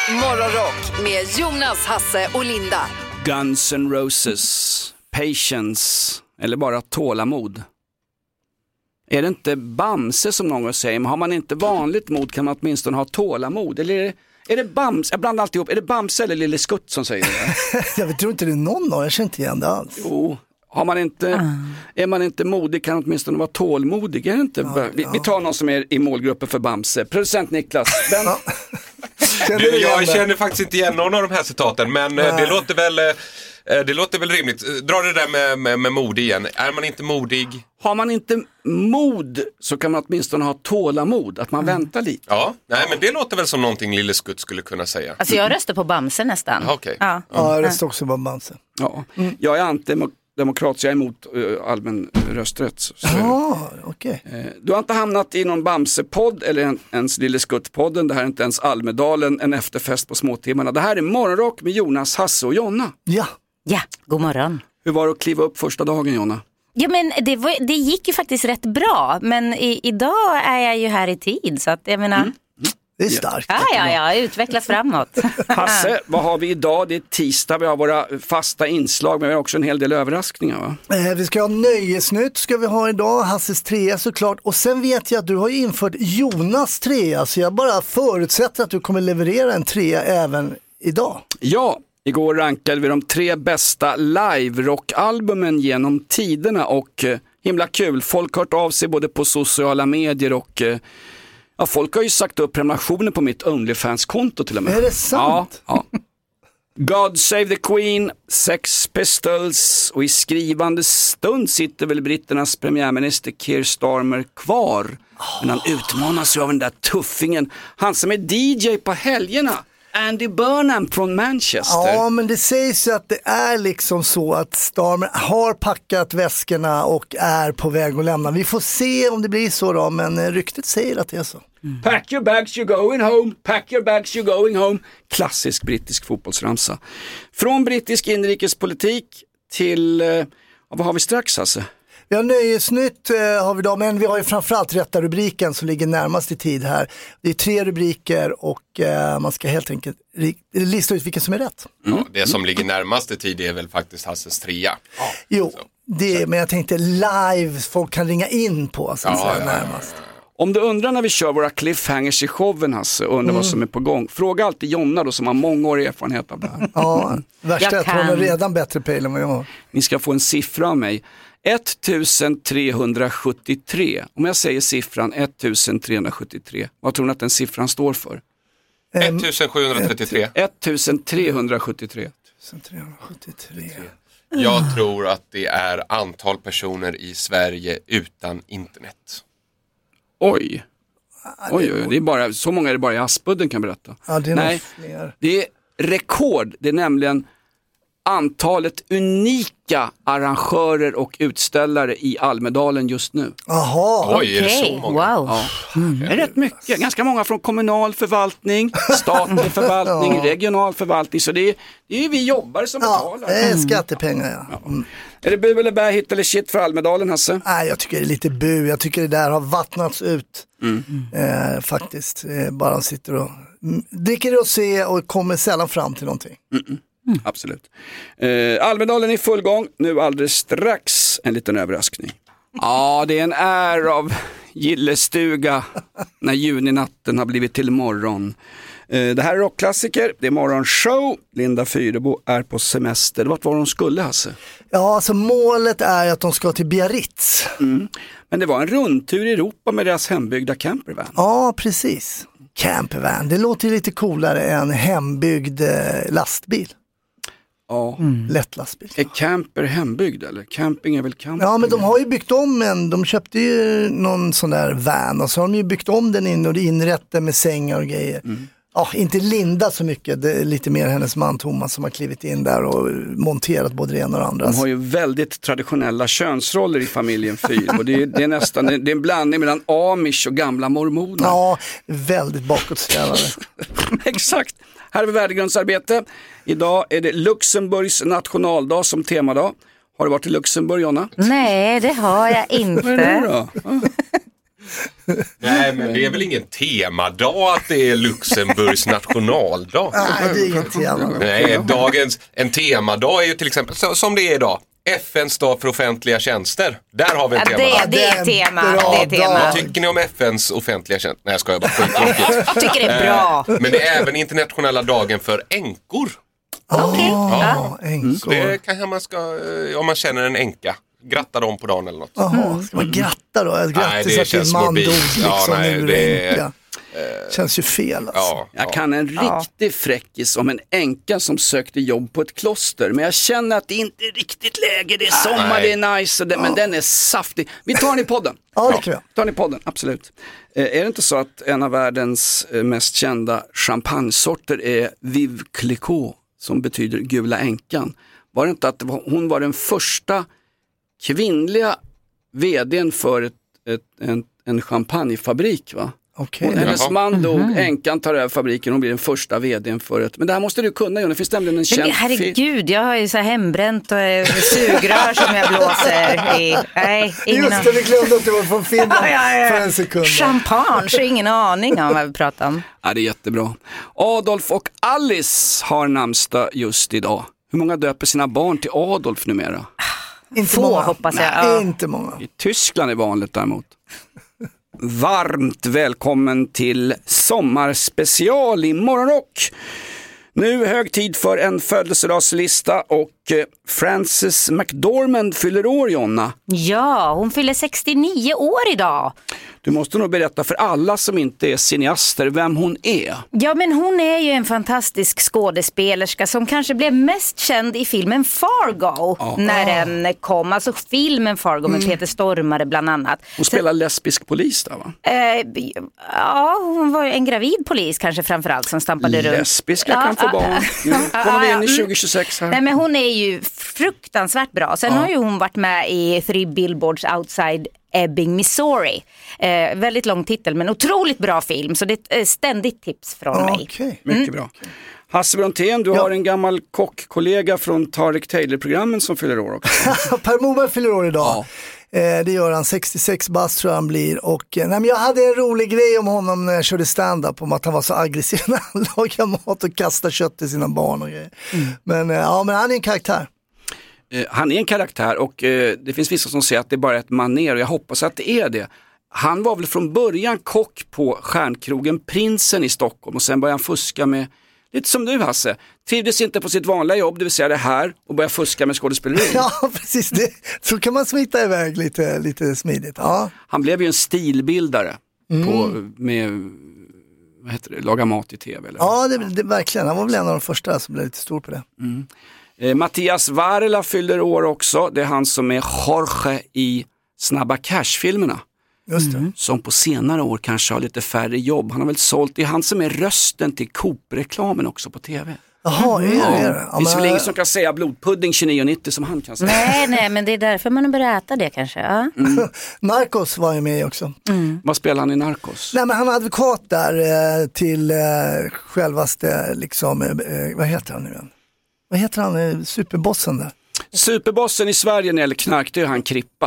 Morgonrock med Jonas, Hasse och Linda. Guns N' Roses, Patience eller bara tålamod. Är det inte Bamse som någon säger, men har man inte vanligt mod kan man åtminstone ha tålamod. Eller är det Bamse, jag blandar alltid ihop, är det Bamse eller Lille Skutt som säger det? Jag tror inte det är någon av, jag känner inte igen det alls. Jo, har man inte, är man inte modig kan man åtminstone vara tålmodig. Är det inte? Vi tar någon som är i målgruppen för Bamse. Producent Niklas, den... Jag känner faktiskt inte igen någon av de här citaten, men det låter väl rimligt. Dra det där med mod igen. Är man inte modig? Har man inte mod så kan man åtminstone ha tålamod, att man väntar lite. Ja, nej, men det låter väl som någonting Lille Skutt skulle kunna säga. Alltså jag röstar på Bamse nästan. Okay. Ja, jag röstar också på Bamse. Ja. Jag är antidemokrat, så jag är emot allmän rösträtt. Okay. Du har inte hamnat i någon Bamse-podd eller ens Lille Skutt-podden. Det här är inte ens Almedalen, en efterfest på småtimmarna. Det här är Morgonrock med Jonas, Hasse och Jonna. Ja, god morgon. Hur var det att kliva upp första dagen, Jonna? Ja, men det gick ju faktiskt rätt bra. Men idag är jag ju här i tid, så att jag menar... Det är starkt. Ja, utvecklas framåt. Hasse, vad har vi idag? Det är tisdag, vi har våra fasta inslag, men vi har också en hel del överraskningar, va? Vi ska ha nöjesnytt ska vi ha idag, Hasses trea såklart. Och sen vet jag att du har infört Jonas trea, så jag bara förutsätter att du kommer leverera en trea även idag. Ja, igår rankade vi de 3 bästa live-rockalbumen genom tiderna och himla kul. Folk har hört av sig både på sociala medier och... Ja, folk har ju sagt upp prenumerationer på mitt OnlyFans-konto till och med. Är det sant? Ja. God Save the Queen, Sex Pistols och i skrivande stund sitter väl britternas premiärminister Keir Starmer kvar. Men han utmanas ju av den där tuffingen. Han som är DJ på helgerna. Andy Burnham från Manchester. Ja, men det sägs ju att det är liksom så att Starmer har packat väskorna och är på väg att lämna. Vi får se om det blir så då, men ryktet säger att det är så. Pack your bags, you're going home. Pack your bags, you're going home. Klassisk brittisk fotbollsramsa. Från brittisk inrikespolitik till... vad har vi strax, alltså? Vi har nöjesnytt har vi då, men vi har ju framförallt rätta rubriken som ligger närmast i tid här. Det är 3 rubriker och man ska helt enkelt lista ut vilken som är rätt. Ja, det som ligger närmast i tid är väl faktiskt Hasses trea. Jo, men jag tänkte live, folk kan ringa in på så att säga närmast. Om du undrar när vi kör våra cliffhangers i showen, Hasse, och undrar vad som är på gång, fråga alltid Jonna då, som har många år erfarenhet av det här. Ja, värsta är att hon har redan bättre pejl än vad jag har. Ni ska få en siffra av mig. 1373. Om jag säger siffran 1373, vad tror ni att den siffran står för? 1733. 1373. 1373. Jag tror att det är antal personer i Sverige utan internet. Oj, det är bara, så många är det bara i Aspudden kan berätta. Ja, det är Nej, fler. det är rekord. Det är nämligen antalet unika arrangörer och utställare i Almedalen just nu. Jaha. Oj, är det så många? Wow. Ja. Det är rätt mycket. Ganska många från kommunal förvaltning, statlig förvaltning, regional förvaltning. Så det är vi jobbare som betalar. Ja, det är skattepengar, ja. Är det bu eller bä, hit eller shit för Almedalen, Hasse? Nej, jag tycker det är lite bu. Jag tycker det där har vattnats ut. Faktiskt. Bara sitter och dricker och ser och kommer sällan fram till någonting. Absolut. Almedalen är i full gång. Nu alldeles strax en liten överraskning. Ja, det är en av gillestuga när juninatten har blivit till morgon. Det här är rockklassiker, det är morgonshow. Linda Fyrebo är på semester. Vart var de skulle, Hasse? Ja, alltså målet är att de ska till Biarritz. Men det var en rundtur i Europa med deras hembyggda campervan. Ja, precis. Campervan, det låter ju lite coolare än hembyggd lastbil. Ja. Lätt lastbil. Är camper hembyggd eller? Camping är väl camping? Ja, men de har ju byggt om de köpte ju någon sån där van och så har de ju byggt om den in och inrett den med sängar och grejer. Ja, inte Linda så mycket, det är lite mer hennes man Thomas som har klivit in där och monterat både det ena och det andra. De har ju väldigt traditionella könsroller i familjen Fyr och det är nästan det är en blandning mellan amish och gamla mormoner. Ja, väldigt bakåtsträvande. Exakt. Här har vi värdegrundsarbete. Idag är det Luxemburgs nationaldag som temadag. Har du varit i Luxemburg, Jonna? Nej, det har jag inte. Vad är det då? Nej, men det är väl ingen temadag att det är Luxemburgs nationaldag? Nej, det är ingen tema. Nej, en temadag är ju till exempel som det är idag. FNs dag för offentliga tjänster. Där har vi en temadag. Det är tema. Vad tycker ni om FNs offentliga tjänster? Nej, jag skojar bara. Jag tycker det är bra. Men det är även internationella dagen för änkor. Änkor. Det kanske man ska, om man känner en änka. Gratta dem på dagen eller något. Ska man gratta då? Grattis att din man dog liksom, änka. Känns ju fel alltså. Jag kan en riktig fräckis om en änka som sökte jobb på ett kloster. Men jag känner att det inte är riktigt läge. Det är sommar, det är nice. Men den är saftig. Vi tar den i podden. Ja, det kan jag. Tar den i podden, absolut. Är det inte så att en av världens mest kända champagnesorter är Vive Clicquot, som betyder gula änkan? Var det inte att hon var den första kvinnliga vdn för en champagnefabrik, va? Okay. Hennes man dog, änkan tar över fabriken, hon blir den första vdn för ett. Men det här måste du kunna, Jonas. Det finns nämligen en känd herregud, jag har ju så här hembränt och sugrör som jag blåser i. Nej, just det, vi glömde att du var från Finland för en sekund. Champagne, så ingen aning om vad vi pratar om. Ja, det är jättebra. Adolf och Alice har namnsdag just idag. Hur många döper sina barn till Adolf numera? Inte få, många. Hoppas jag. Nej, inte många. I Tyskland är vanligt däremot. Varmt välkommen till sommarspecial i Morgonrock. Nu hög tid för en födelsedagslista och Frances McDormand fyller år, Jonna. Ja, hon fyller 69 år idag. Du måste nog berätta för alla som inte är cineaster vem hon är. Ja, men hon är ju en fantastisk skådespelerska som kanske blev mest känd i filmen Fargo när den kom. Alltså filmen Fargo med Peter Stormare bland annat. Hon spelar lesbisk polis där, va? Ja, hon var en gravid polis kanske framförallt som stampade runt. Lesbiska kan få barn. Nu kommer vi in i 2026 här. Nej, men hon är ju fruktansvärt bra. Sen har ju hon varit med i 3 Billboards Outside Ebbing, Missouri. Väldigt lång titel, men otroligt bra film. Så det är ett ständigt tips från mig. Mycket bra. Hasse Brontén, du har en gammal kockkollega från Tarek Taylor-programmen som fyller år också. Per Moberg fyller år idag. Det gör han, 66 bast tror jag han blir. Och, men jag hade en rolig grej om honom när jag körde stand-up om att han var så aggressiv när han lagar mat och kastar kött till sina barn och grejer. Men han är en karaktär. Han är en karaktär och det finns vissa som säger att det är bara ett manér och jag hoppas att det är det. Han var väl från början kock på stjärnkrogen Prinsen i Stockholm och sen började han fuska med, lite som du Hasse, trivdes inte på sitt vanliga jobb, det vill säga det här, och började fuska med skådespeleri. Ja, precis. Så kan man smita iväg lite smidigt. Ja. Han blev ju en stilbildare med vad heter det, laga mat i tv. Eller? Ja, det verkligen. Han var väl en av de första som blev lite stor på det. Mattias Varela fyller år också. Det är han som är Jorge i Snabba Cash-filmerna. Just det. Som på senare år kanske har lite färre jobb. Han har väl sålt, det är han som är rösten till Coop-reklamen också på tv. Jaha, är det? Det finns väl ingen som kan säga blodpudding 29,90 som han kan säga. Nej, men det är därför man börjar äta det kanske. Ja. Narcos var ju med också. Vad spelar han i Narcos? Nej, men han är advokat där till självaste, liksom, vad heter han nu igen? Vad heter han, superbossen där? Superbossen i Sverige när det gäller knark, det är han Krippa.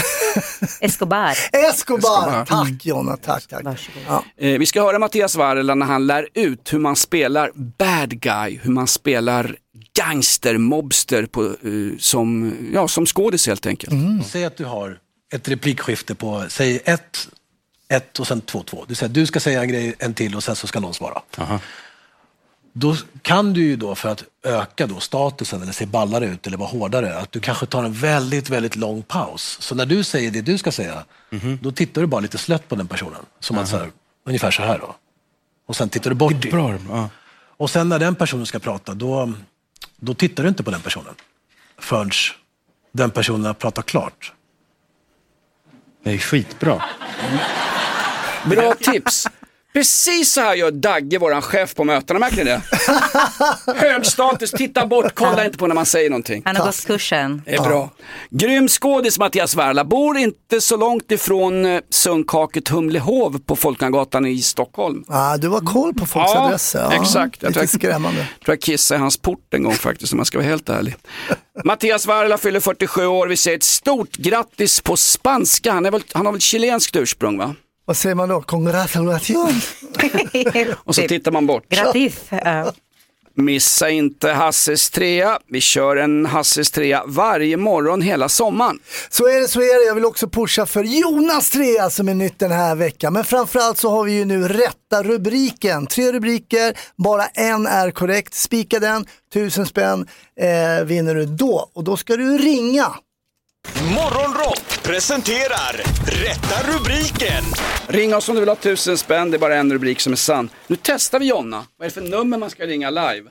Escobar. Tack Jonna, tack. Ja. Vi ska höra Mattias Varela när han lär ut hur man spelar bad guy, hur man spelar gangster, mobster på, som skådis helt enkelt. Säg att du har ett replikskifte på, säg 1 och sen 2. Du säger du ska säga en grej, en till och sen så ska någon svara. Då kan du ju då, för att öka då statusen eller se ballare ut eller vara hårdare, att du kanske tar en väldigt, väldigt lång paus. Så när du säger det du ska säga, då tittar du bara lite slött på den personen. Som att så här, ungefär så här då. Och sen tittar du bort i. Och sen när den personen ska prata, då tittar du inte på den personen. Förrän den personen har pratat klart. Det är skitbra. Bra tips. Precis så här gör Dagge, våran chef på mötena, märker ni det? Hög status, titta bort, kolla inte på när man säger någonting. Han har gått kursen. Det är bra. Grym skådis Mattias Varela, bor inte så långt ifrån Sundkaket Humlehov på Folkangatan i Stockholm. Du var koll på folks adresser. Ja, exakt. Lite skrämmande. Jag tror jag kissade i hans port en gång faktiskt, om man ska vara helt ärlig. Mattias Varela fyller 47 år, vi säger ett stort grattis på spanska. Han har väl chilenskt ursprung, va? Vad säger man då? Congratulation. Och så tittar man bort. Grattis. Missa inte Hasses trea. Vi kör en Hasses trea varje morgon hela sommaren. Så är det. Jag vill också pusha för Jonas trea som är nytt den här veckan. Men framförallt så har vi ju nu rätta rubriken. 3 rubriker, bara en är korrekt. Spika den, 1000 spänn vinner du då. Och då ska du ringa. Morgonrock presenterar rätta rubriken. Ring oss om du vill ha 1000 spänn, det är bara en rubrik som är sann. Nu testar vi Jonna. Vad är det för nummer man ska ringa live?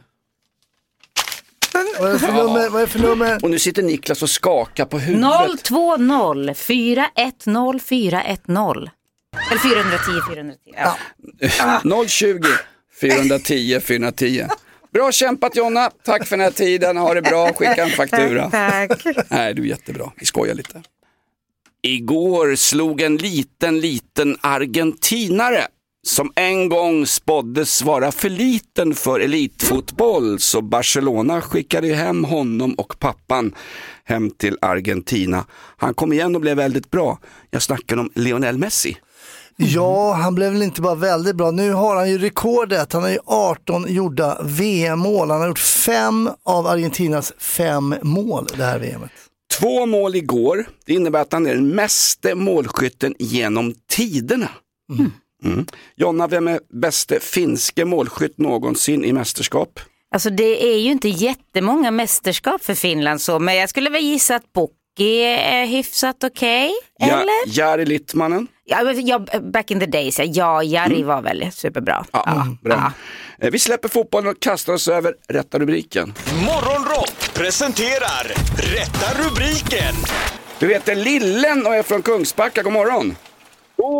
Vad är det för nummer? Och nu sitter Niklas och skakar på huvudet. 020 410 410. Eller 410. Ja. 020 410 410. Bra kämpat Jonna, tack för den här tiden, ha det bra, skicka en faktura. Tack. Nej, du är jättebra, vi skojar lite. Igår slog en liten argentinare som en gång spåddes vara för liten för elitfotboll, så Barcelona skickade hem honom och pappan hem till Argentina. Han kom igen och blev väldigt bra. Jag snackar om Lionel Messi. Ja, han blev väl inte bara väldigt bra. Nu har han ju rekordet. Han har ju 18 gjorda VM-mål. Han har gjort 5 av Argentinas 5 mål det här VMet. 2 mål igår. Det innebär att han är den meste målskytten genom tiderna. Jonna, vem är bäste finske målskytt någonsin i mästerskap? Alltså det är ju inte jättemånga mästerskap för Finland så, men jag skulle väl gissa att Bocki är hyfsat okej, eller? Jari Littmanen? Ja, back in the days, ja, Jari var väl superbra. Bra. Vi släpper fotbollen och kastar oss över rätta rubriken. Morgonrock presenterar rätta rubriken. Du heter Lillen och är från Kungsbacka, god morgon. God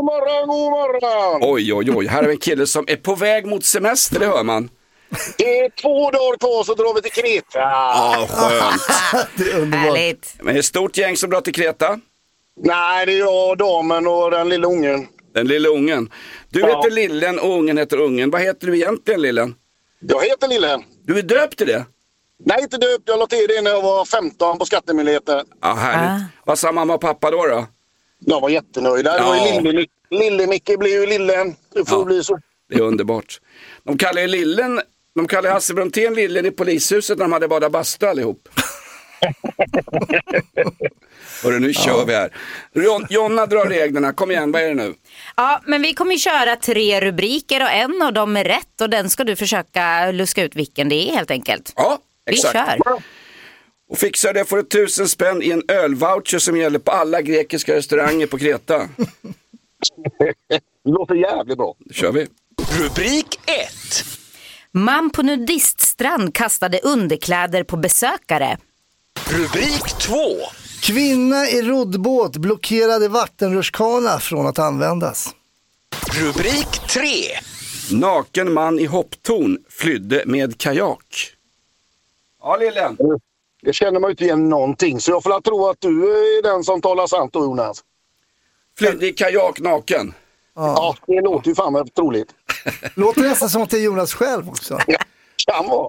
morgon. Oj, här är en kille som är på väg mot semester, det hör man. Det är 2 dagar kvar så drar vi till Kreta. Ja, skönt. Det är underbart. Härligt. Men det är ett stort gäng som drar till Kreta. Nej, det är jag, damen och den lilla ungen. Den lilla ungen. Du heter Lillen och ungen heter Ungen. Vad heter du egentligen, Lillen? Jag heter Lillen. Du är döpt till det? Nej, inte döpt. Jag la till det när jag var 15 på Skattemyndigheten. Ja, härligt. Vad sa mamma och pappa då? Jag var jättenöjda. Det var ju Lille-Micke blev ju Lillen. Det får bli så. Det är underbart. De kallar ju Lillen, de kallar Hasse Brontén Lillen i polishuset när de hade badat bastu allihop. Hörru, nu kör vi här. Jonna drar reglerna, kom igen, vad är det nu? Ja, men vi kommer köra 3 rubriker och en av dem är rätt och den ska du försöka luska ut vilken det är helt enkelt. Ja, exakt. Vi kör. Och fixar det får du 1000 spänn i en ölvoucher som gäller på alla grekiska restauranger på Kreta. Det låter jävligt bra. Då kör vi. Rubrik 1. Man på nudiststrand kastade underkläder på besökare. Rubrik 2. Kvinna i roddbåt blockerade vattenrutschkana från att användas. Rubrik 3. Naken man i hopptorn flydde med kajak. Ja, Lillen. Jag känner mig inte igen någonting så jag får tro att du är den som talar sant då, Jonas. Flydde i kajak naken. Ja, det låter ju fan med troligt. Låter nästan som att det är Jonas själv också. Ja, kan vara.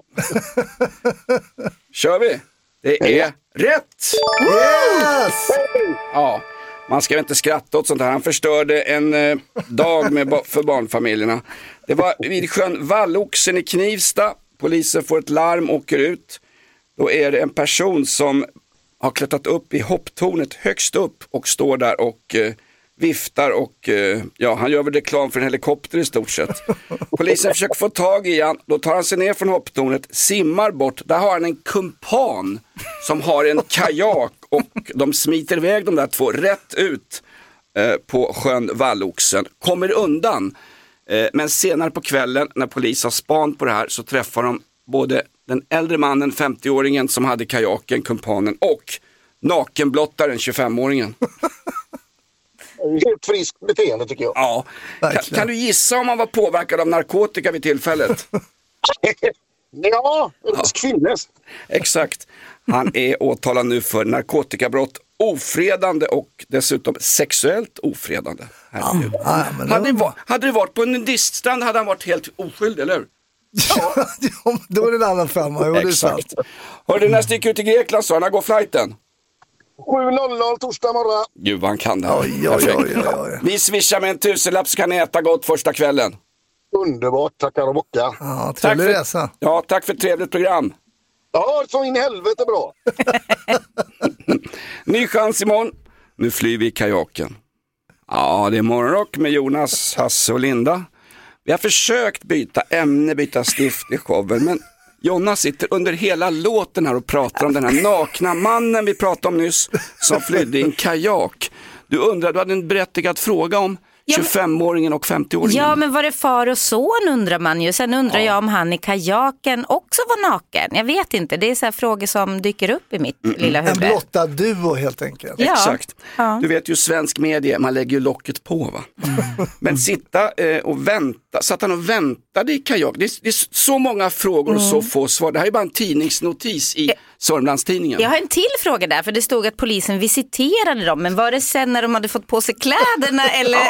Kör vi? Det är rätt! Yes! Ja, man ska inte skratta åt sånt här. Han förstörde en dag för barnfamiljerna. Det var vid sjön Valloxen i Knivsta. Polisen får ett larm, åker ut. Då är det en person som har klättrat upp i hopptornet högst upp och står där och viftar och han gör väl reklam för en helikopter i stort sett. Polisen försöker få tag i han, då tar han sig ner från hopptornet, simmar bort, där har han en kumpan som har en kajak och de smiter iväg de där 2 rätt ut på sjön Valloxen, kommer undan. Men senare på kvällen när polis har span på det här så träffar de både den äldre mannen, 50-åringen som hade kajaken, kumpanen och nakenblottaren, 25-åringen. Helt friskt beteende tycker jag. Ja. Kan du gissa om han var påverkad av narkotika vid tillfället? Ja, kvinnes. Exakt. Han är åtalad nu för narkotikabrott, ofredande och dessutom sexuellt ofredande. Hade det varit på en nudiststrand hade han varit helt oskyldig, eller hur? Ja, då är det en annan femma. Exakt. Hörde du när jag sticker ut i Grekland så, när går flighten? 7:00 torsdag morgon. Gud vad han kan det här. Oj. Vi swishar med en 1000-lapp så kan ni äta gott första kvällen. Underbart, tackar och bockar. Ja, trevlig resa. Ja, tack för ett trevligt program. Ja, så in i helvete bra. Ny chans imorgon. Nu flyr vi i kajaken. Ja, det är morgonrock med Jonas, Hasse och Linda. Vi har försökt byta ämne, byta stift i showen, men Jonas sitter under hela låten här och pratar om den här nakna mannen vi pratade om nyss som flydde i en kajak. Du hade en berättigad fråga om 25-åringen och 50-åringen. Ja, men var det far och son undrar man ju. Sen undrar jag om han i kajaken också var naken. Jag vet inte, det är så här frågor som dyker upp i mitt lilla huvud. En blottad duo helt enkelt. Ja. Exakt. Ja. Du vet ju svensk media, man lägger ju locket på va. Men sitta och vänta, satt han och väntade i kajak. Det är så många frågor och så få svar. Det här är bara en tidningsnotis i Sörmlandstidningen. Jag har en till fråga där, för det stod att polisen visiterade dem. Men var det sen när de hade fått på sig kläderna? Eller,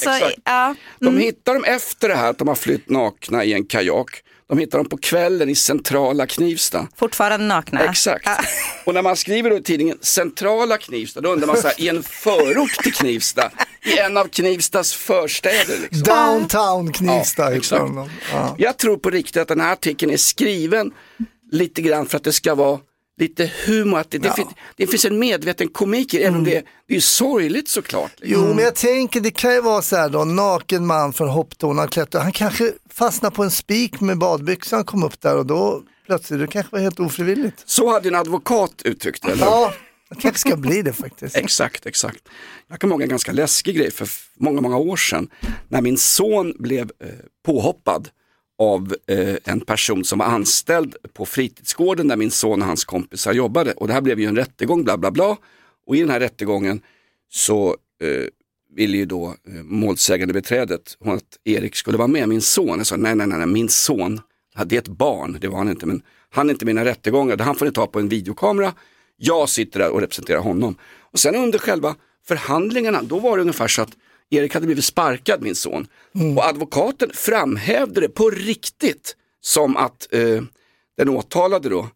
De hittar dem efter det här att de har flytt nakna i en kajak. De hittar dem på kvällen i centrala Knivsta. Fortfarande nakna. Exakt. Och när man skriver då i tidningen centrala Knivsta, då undrar man så här, i en förort till Knivsta, i en av Knivstas förstäder. Liksom. Downtown Knivsta. Exakt. Jag tror på riktigt att den här artikeln är skriven lite grann för att det ska vara lite humor, att det finns en medveten komik i, även om det är ju sorgligt såklart. Liksom. Jo, men jag tänker det kan ju vara så här då, naken man från hopptorn, han kanske fastnar på en spik med badbyxan, kom upp där och då plötsligt, det kanske var helt ofrivilligt. Så hade en advokat uttryckt det, eller? Ja, det kanske ska bli det faktiskt. Exakt. Jag kan ihåg en ganska läskig grej för många år sedan, när min son blev påhoppad av en person som var anställd på fritidsgården där min son och hans kompisar jobbade. Och det här blev ju en rättegång, bla bla bla. Och i den här rättegången så ville ju då målsägande beträdet att Erik skulle vara med, min son. Jag sa nej, min son, det är ett barn, det var han inte, men han är inte mina rättegångar, han får ni ta på en videokamera. Jag sitter där och representerar honom. Och sen under själva förhandlingarna, då var det ungefär så att Erik hade blivit sparkad, min son. Och advokaten framhävde det på riktigt som att den åtalade då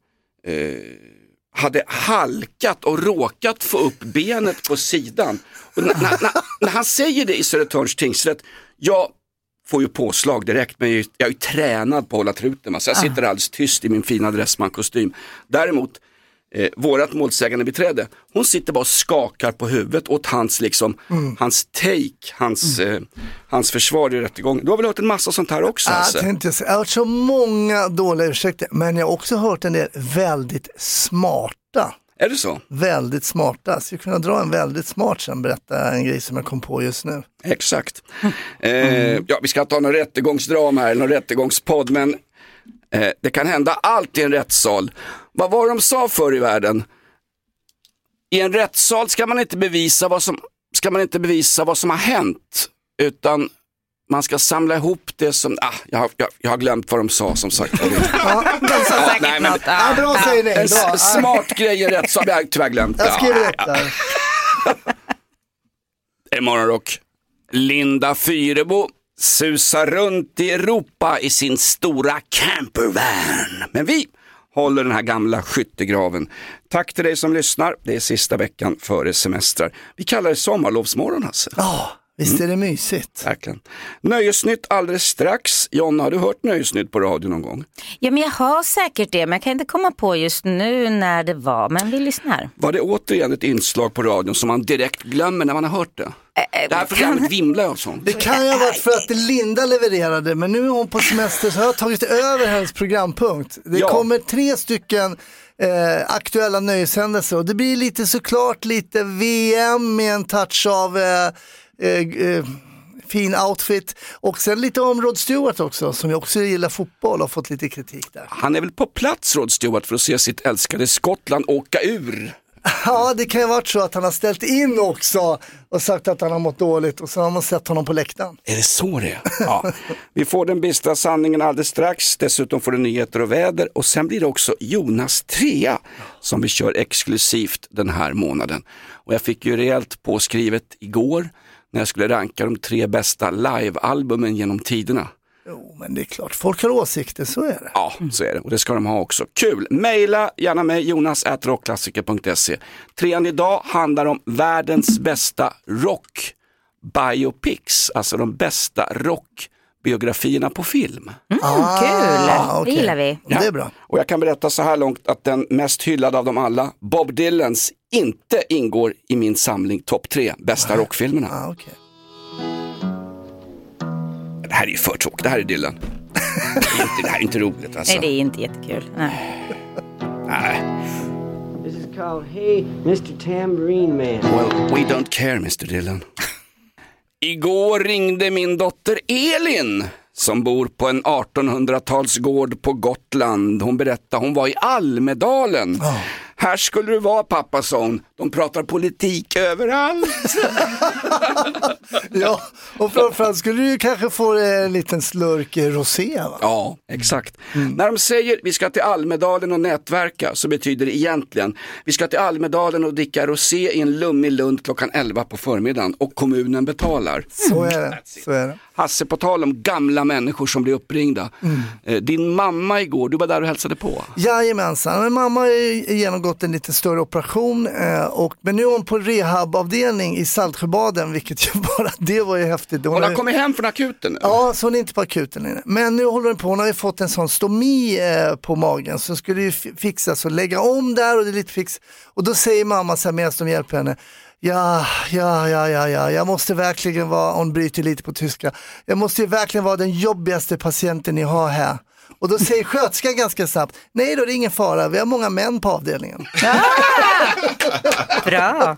hade halkat och råkat få upp benet på sidan. Och när han säger det i Södertörns tingsrätt, jag får ju påslag direkt, men jag är ju tränad på att hålla truten. Så jag sitter alldeles tyst i min fina dressmankostym. Däremot vårat målsägande beträde, hon sitter bara och skakar på huvudet åt hans liksom, hans take, hans försvar i rättegången. Du har väl hört en massa sånt här också? Jag har hört så många dåliga ursäkter, men jag har också hört en del väldigt smarta. Är det så? Väldigt smarta. Så jag kunde dra en väldigt smart sen, berätta en grej som jag kom på just nu. Exakt. Vi ska ta någon rättegångsdrama här, någon rättegångspodd, men det kan hända allt i en rättssal. Vad var de sa förr i världen? I en rättssal ska man inte bevisa vad som har hänt, utan man ska samla ihop det som... jag har glömt vad de sa, som sagt. De sa säkert något. Bra säger ni. En smart grej i rättssal, jag har tyvärr glömt. Jag skriver upp där. Det är morgonrock. Linda Fyrebo susar runt i Europa i sin stora campervan. Men vi håller den här gamla skyttegraven. Tack till dig som lyssnar. Det är sista veckan före semestrar. Vi kallar det sommarlovsmorgon, Hasse. Visst är det mysigt. Verkligen. Nöjesnytt alldeles strax. Jonna, har du hört Nöjesnytt på radio någon gång? Ja, men jag har säkert det, men jag kan inte komma på just nu när det var, men vi lyssnar. Var det återigen ett inslag på radion som man direkt glömmer när man har hört det? Det här programmet vimlar av sånt. Det kan ju ha varit för att Linda levererade, men nu är hon på semester så har jag tagit över hennes programpunkt. Det kommer 3 stycken aktuella nöjeshändelser och det blir såklart lite VM med en touch av fin outfit och sen lite om Rod Stewart också, som jag också gillar fotboll och har fått lite kritik där. Han är väl på plats, Rod Stewart, för att se sitt älskade Skottland åka ur. Ja, det kan ju ha varit så att han har ställt in också och sagt att han har mått dåligt och så har man sett honom på läktaren. Är det så det är? Ja. Vi får den bistra sanningen alldeles strax. Dessutom får du nyheter och väder. Och sen blir det också Jonas 3 som vi kör exklusivt den här månaden. Och jag fick ju rejält påskrivet igår när jag skulle ranka de 3 bästa live-albumen genom tiderna. Jo, men det är klart. Folk har åsikter, så är det. Ja, så är det. Och det ska de ha också. Kul! Maila gärna mig, jonas@rockklassiker.se. 3:an idag handlar om världens bästa rock-biopics. Alltså de bästa rockbiografierna på film. Kul! Det gillar vi. Ja. Det är bra. Och jag kan berätta så här långt att den mest hyllade av dem alla, Bob Dylans, inte ingår i min samling topp 3 bästa rockfilmerna. Okay. Det här är ju för tråkigt, det här är Dylan. Det här är inte roligt alltså. Nej, det är inte jättekul. Nej. This is called Hey Mr. Tambourine Man. Well, we don't care, Mr. Dylan. Igår ringde min dotter Elin som bor på en 1800-talsgård på Gotland. Hon berättade, hon var i Almedalen. Här skulle du vara, pappa, sa hon. De pratar politik överallt. Ja, och framförallt skulle du kanske få en liten slurk rosé, va? Ja, exakt. När de säger vi ska till Almedalen och nätverka, så betyder det egentligen vi ska till Almedalen och dricka rosé i en lummig Lund klockan 11 på förmiddagen och kommunen betalar. Så är det, så är det. Hasse, på tal om gamla människor som blir uppringda. Din mamma igår, du var där och hälsade på. Jajamensan, men mamma har genomgått en lite större operation men nu är hon på rehabavdelning i Saltsjöbaden, vilket ju bara, det var ju häftigt. Hon har kommit hem från akuten nu. Ja, så hon är inte på akuten längre. Men nu håller hon på, hon har ju fått en sån stomi på magen, så skulle ju fixas och lägga om där och det är lite fix. Och då säger mamma så här medan de hjälper henne, Ja, jag måste verkligen vara, hon bryter lite på tyska, jag måste ju verkligen vara den jobbigaste patienten ni har här. Och då säger sköterskan ganska snabbt, nej då, det är ingen fara, vi har många män på avdelningen. Bra.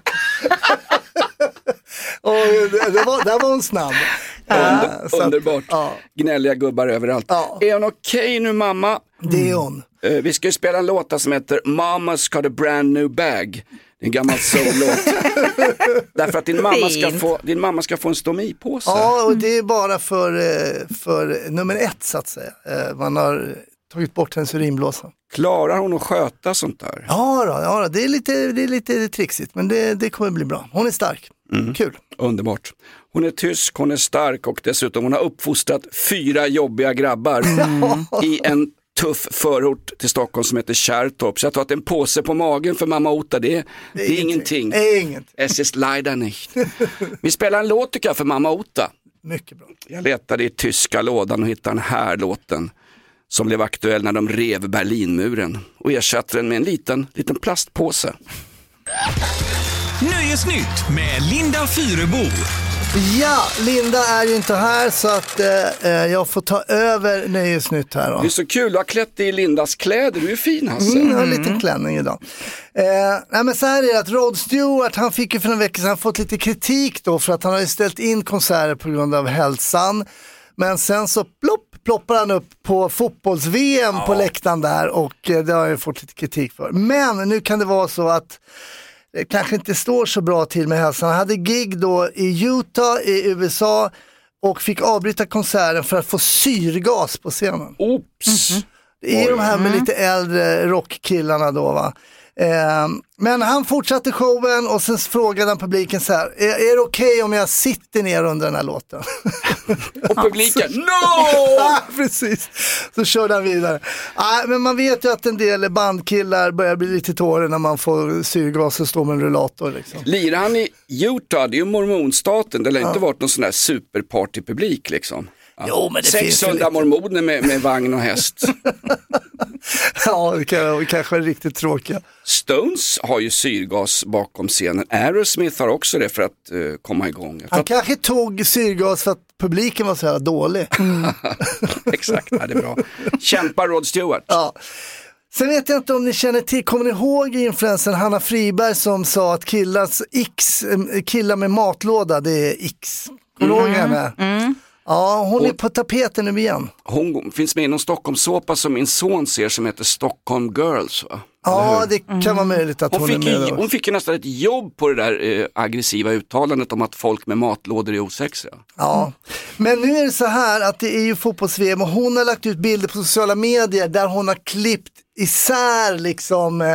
Och där var hon snabb. Underbart. Gnälliga gubbar överallt. Är hon okej nu, mamma? Det är hon. Vi ska ju spela en låt som heter Mama's got a brand new bag. En gammal soul-låt. Därför att din mamma ska få en stomipåse. Ja, och det är bara för nummer 1 så att säga. Man har tagit bort hennes urinblåsa. Klarar hon att sköta sånt där? Ja, det är lite trixigt, men det kommer bli bra. Hon är stark. Kul. Underbart. Hon är tysk, hon är stark och dessutom hon har uppfostrat 4 jobbiga grabbar i en tuff förort till Stockholm som heter Kärrtorp. Så jag tror att en påse på magen för mamma Ota, det är ingenting. Es ist leider nicht. Vi spelar en låt tycker jag för mamma Ota. Mycket bra. Jag letade i tyska lådan och hittade den här låten som blev aktuell när de rev Berlinmuren och ersatte den med en liten plastpåse. Nöjesnytt med Linda Fyrebo. Ja, Linda är ju inte här så att jag får ta över Nöjesnytt här då. Det är så kul, du har klätt i Lindas kläder, du är fin Hasse. Jag har en liten klänning idag. Men så här är det att Rod Stewart, han fick ju för en vecka sedan fått lite kritik då för att han har ställt in konserter på grund av hälsan. Men sen så ploppar han upp på fotbolls-VM på läktaren där och det har jag fått lite kritik för. Men nu kan det vara så att det kanske inte står så bra till med hälsan. Han hade gig då i Utah i USA och fick avbryta konserten för att få syrgas på scenen. Oops! Det är de här med lite äldre rockkillarna då, va? Men han fortsatte showen och sen frågade han publiken så här: är det okej om jag sitter ner under den här låten? Och publiken, no! Precis, så körde han vidare. Men man vet ju att en del bandkillar börjar bli lite tårer när man får syrgas och stå med en rullator liksom. Lirar han i Utah, det är ju mormonstaten, det lär inte varit någon sån där superpartypublik liksom. Ja. Jo, men det 600 mormoner med vagn och häst. Ja, det kanske är riktigt tråkiga. Stones har ju syrgas bakom scenen. Aerosmith har också det för att komma igång. Han kanske tog syrgas för att publiken var så här dålig. Exakt, ja, det är bra. Kämpa Rod Stewart. Ja. Sen vet jag inte om ni känner till, kommer ni ihåg influensen Hanna Friberg som sa att killar med matlåda, det är X. Kommer du ihåg henne? Ja, hon är på tapeten nu igen. Hon finns med i någon Stockholmssåpa som min son ser som heter Stockholm Girls, va? Ja, det kan vara möjligt att hon är med. Hon fick ju nästan ett jobb på det där aggressiva uttalandet om att folk med matlådor är osexiga. Ja, men nu är det så här att det är ju fotbolls-VM och hon har lagt ut bilder på sociala medier där hon har klippt isär liksom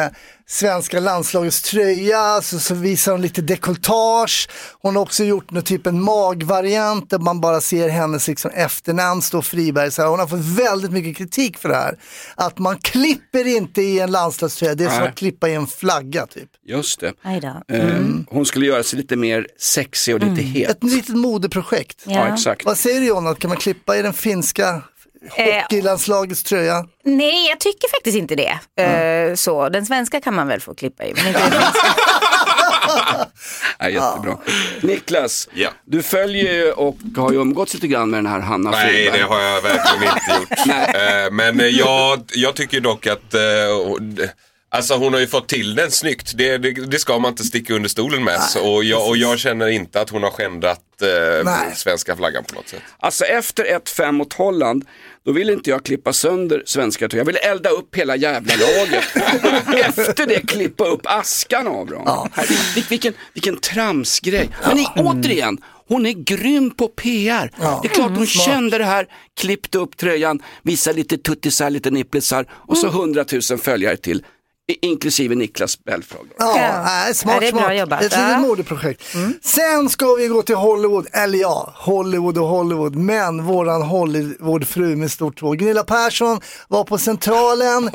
svenska landslagets tröja, så visar hon lite dekoltage. Hon har också gjort någon typ en magvariant där man bara ser hennes liksom efternamn stå Friberg. Så hon har fått väldigt mycket kritik för det här. Att man klipper inte i en landslagströja, det är som att klippa i en flagga typ. Just det. Hon skulle göra sig lite mer sexig och lite het. Ett litet modeprojekt. Ja, exakt. Vad säger du, Jonna? Kan man klippa i den finska hockeylandslagets tröja? Nej, jag tycker faktiskt inte det. Så, den svenska kan man väl få klippa i, men inte den finska. Ja, jättebra. Niklas, du följer ju och har ju umgåtts lite grann med den här Hanna Friberg. Nej, det har jag verkligen inte gjort. Men jag tycker dock att alltså hon har ju fått till den snyggt. Det ska man inte sticka under stolen med. Och jag känner inte att hon har skändat svenska flaggan på något sätt. Alltså efter 1-5 mot Holland, då ville inte jag klippa sönder svenska. Jag ville elda upp hela jävla laget. Efter det klippa upp askan av dem. Ja. Vilken tramsgrej. Men återigen, hon är grym på PR. Ja. Det är klart hon kände det här, klippte upp tröjan, visade lite tuttisar, lite nipplisar och så 100 000 följare till. Inklusive Niklas Belfrage. Ja, smart. Det är bra jobbat. Ett litet modeprojekt. Sen ska vi gå till Hollywood. Eller Hollywood. Men våran Hollywoodfru med stort tåg. Gunilla Persson var på Centralen.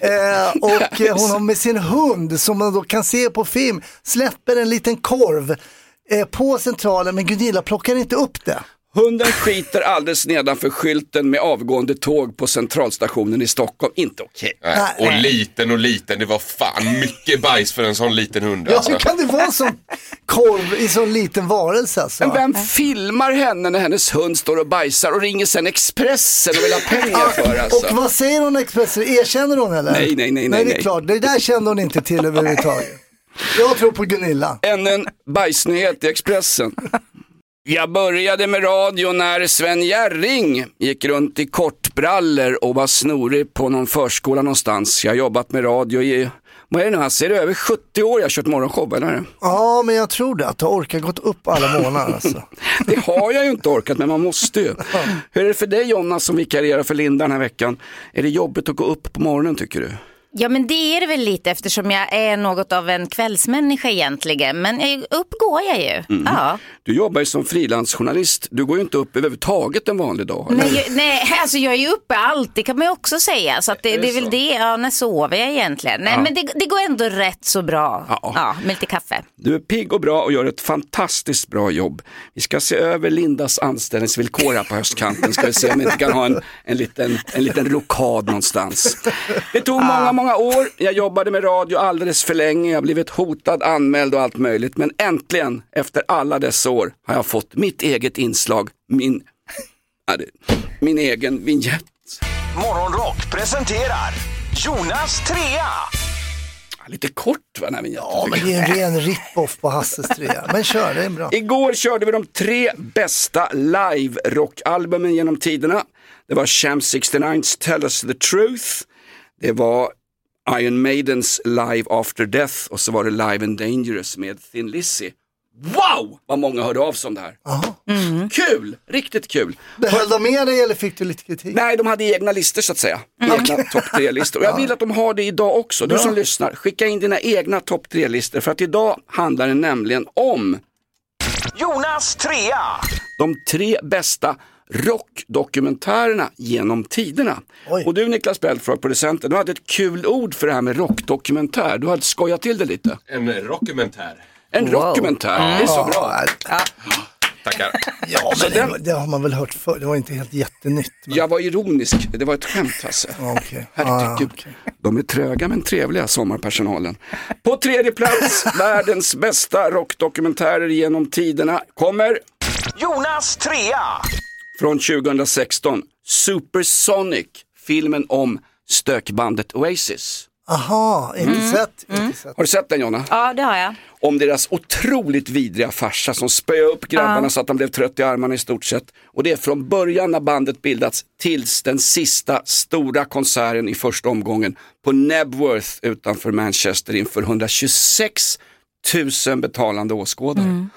Och hon har med sin hund, som man då kan se på film, släpper en liten korv på Centralen. Men Gunilla plockar inte upp det. Hunden skiter alldeles nedanför skylten med avgående tåg på centralstationen i Stockholm. Inte okej. Och liten, det var fan mycket bajs för en sån liten hund. Ja, så kan det vara som korv i sån liten varelse alltså. Men vem filmar henne när hennes hund står och bajsar och ringer sen Expressen och vill ha pengar för alltså? Och vad säger hon Expressen? Erkänner hon eller? Nej. Nej, det är klart. Det där kände hon inte till överhuvudtaget. Jag tror på Gunilla. En bajsnyhet i Expressen. Jag började med radio när Sven Jerring gick runt i kortbrallor och var snorig på någon förskola någonstans. Jag har jobbat med radio i, vad är det nu, ser det över 70 år jag har kört morgonshow, eller? Ja, men jag tror det, att du orkar gått upp alla månader alltså. Det har jag ju inte orkat, men man måste ju. Hur är det för dig, Jonna, som vikarierar för Linda den här veckan? Är det jobbigt att gå upp på morgonen, tycker du? Ja, men det är det väl lite, eftersom jag är något av en kvällsmänniska egentligen. Men upp går jag ju. Ja. Du jobbar ju som frilansjournalist. Du går ju inte upp överhuvudtaget en vanlig dag. Nej, alltså jag är ju uppe alltid, kan man ju också säga. Så att det är väl det, när sover jag egentligen. Nej, men det går ändå rätt så bra. Ja, med lite kaffe. Du är pigg och bra och gör ett fantastiskt bra jobb. Vi ska se över Lindas anställningsvillkor här på höstkanten. Ska vi se om vi inte kan ha en liten rokad någonstans. Det tog många år. Jag jobbade med radio alldeles för länge. Jag har blivit hotad, anmäld och allt möjligt. Men äntligen, efter alla dessa år, har jag fått mitt eget inslag. Min egen vignett. Morgonrock presenterar Jonas trea. Lite kort, va, den här vignetten. Ja, men det är en ren rip-off på Hasses trea. Men kör, det är bra. Igår körde vi de 3 bästa live-rockalbumen genom tiderna. Det var Sham 69's Tell Us The Truth. Det var Iron Maidens Live After Death och så var det Live and Dangerous med Thin Lizzy. Wow! Vad många hörde av sig om det här. Kul! Riktigt kul. Behöll de med dig eller fick du lite kritik? Nej, de hade egna listor så att säga. Egna topp 3-listor. Och jag vill att de har det idag också. Du som lyssnar, skicka in dina egna topp 3-listor. För att idag handlar det nämligen om Jonas trea. De 3 bästa rockdokumentärerna genom tiderna. Oj. Och du, Niklas Belfrage, producenten, du hade ett kul ord för det här med rockdokumentär. Du hade skojat till det lite. En rockumentär. En rockumentär, det är så bra. Tackar. Ja, men det har man väl hört förr. Det var inte helt jättenytt. Men... Jag var ironisk, det var ett skämt alltså. Okay. Herregud, de är tröga men trevliga, sommarpersonalen. På 3:e plats, världens bästa rockdokumentärer genom tiderna kommer Jonas trea. Från 2016, Supersonic, filmen om stökbandet Oasis. Aha, inte sett. Har du sett den, Jonna? Ja, det har jag. Om deras otroligt vidriga farsa som spöade upp grabbarna så att de blev trött i armarna i stort sett. Och det är från början när bandet bildats tills den sista stora konserten i första omgången på Nebworth utanför Manchester inför 126 000 betalande åskådare.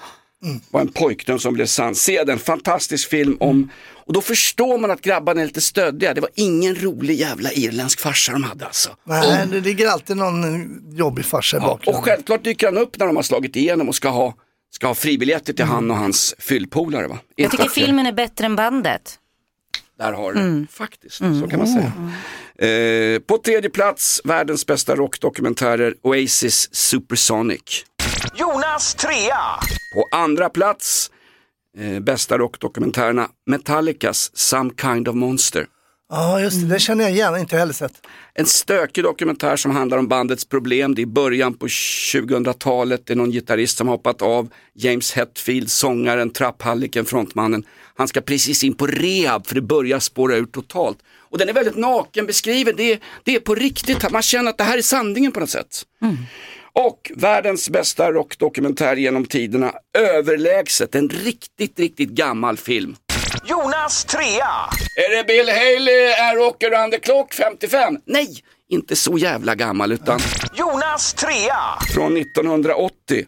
var en pojkdröm som blev sann. Se den, fantastisk film om, och då förstår man att grabbarna är lite stöddiga. Det var ingen rolig jävla irländsk farsa de hade alltså. Nej, det ligger alltid någon jobbig farsa i bakgrunden. Och självklart dyker han upp när de har slagit igenom och ska ha fribiljetter till han och hans fyllpolare, va? Jag tycker filmen är bättre än bandet. Där har du faktiskt, så kan man säga. På tredje plats, världens bästa rockdokumentärer, Oasis Supersonic. Jonas 3. På andra plats, bästa rockdokumentärerna, Metallicas Some Kind of Monster. Ja, just det känner jag igen, inte heller sett. En stökig dokumentär som handlar om bandets problem. Det är början på 2000-talet. Det är någon gitarrist som hoppat av. James Hetfield, sångaren, trapphalliken, frontmannen. Han ska precis in på rehab för det börjar spåra ut totalt. Och den är väldigt naken beskriven. Det är på riktigt. Man känner att det här är sanningen på något sätt. Och världens bästa rockdokumentär genom tiderna. Överlägset. En riktigt, riktigt gammal film. Jonas 3. Är det Bill Haley, är Rock Around the Clock 55? Nej, inte så jävla gammal utan Jonas 3. från 1980.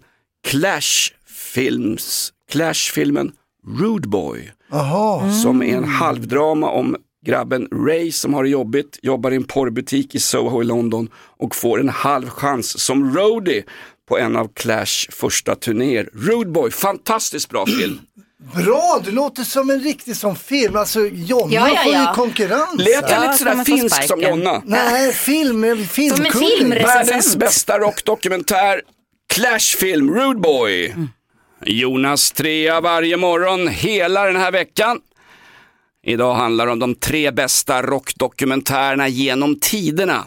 Clash-filmen Rude Boy. Som är en halvdrama om grabben Ray som har det jobbigt, jobbar i en porrbutik i Soho i London och får en halv chans som roadie på en av Clash första turnéer. Rude Boy, fantastiskt bra film. Bra, det låter som en riktig sån film. Alltså Jonna får ju konkurrens. Lät jag lite sådär finsk som Jonna? Nej, film. Som en filmrecensent. Världens bästa rockdokumentär, Clash-film, Rude Boy. Jonas 3 varje morgon hela den här veckan. Idag handlar det om de 3 bästa rockdokumentärerna genom tiderna.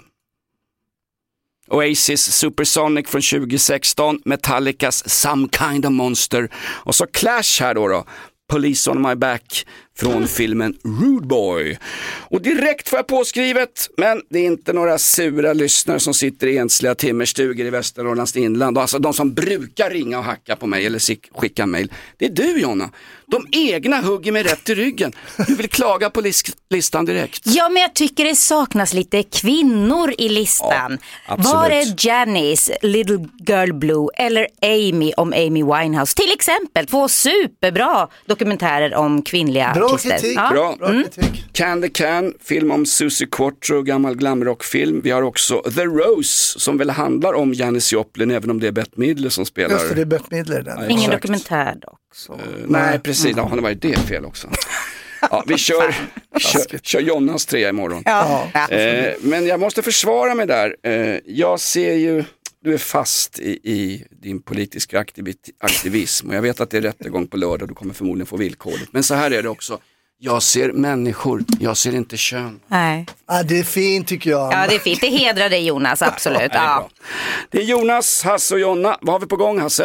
Oasis Supersonic från 2016, Metallicas Some Kind of Monster och så Clash här då. Police on My Back från filmen Rude Boy. Och direkt får jag påskrivet, men det är inte några sura lyssnare som sitter i ensliga timmerstugor i Västernorrlands inland. Alltså de som brukar ringa och hacka på mig eller skicka mejl. Det är du, Jonna. De egna hugger mig rätt i ryggen. Du vill klaga på listan direkt. Ja, men jag tycker det saknas lite kvinnor i listan. Ja, var är Janice, Little Girl Blue eller Amy om Amy Winehouse? Till exempel 2 superbra dokumentärer om kvinnliga bra artister. Kritik. Ja. Bra kritik. Candy Can, film om Susie Quattro, gammal glamrockfilm. Vi har också The Rose som väl handlar om Janis Joplin, även om det är Bette Midler som spelar. Just det är Bette Midler. Ja, ingen dokumentär dock. Nej, precis. Ja, det var ju det fel också. Ja, vi kör Jonas 3 imorgon. Men jag måste försvara mig där. Jag ser ju, du är fast i din politiska aktivism och jag vet att det är rättegång på lördag och du kommer förmodligen få villkorligt. Men så här är det också. Jag ser människor, jag ser inte kön. Nej. Ja, det är fint tycker jag. Ja, det är fint. Det hedrar dig Jonas, absolut. Ja, det är Jonas, Hasse och Jonna. Vad har vi på gång, Hasse?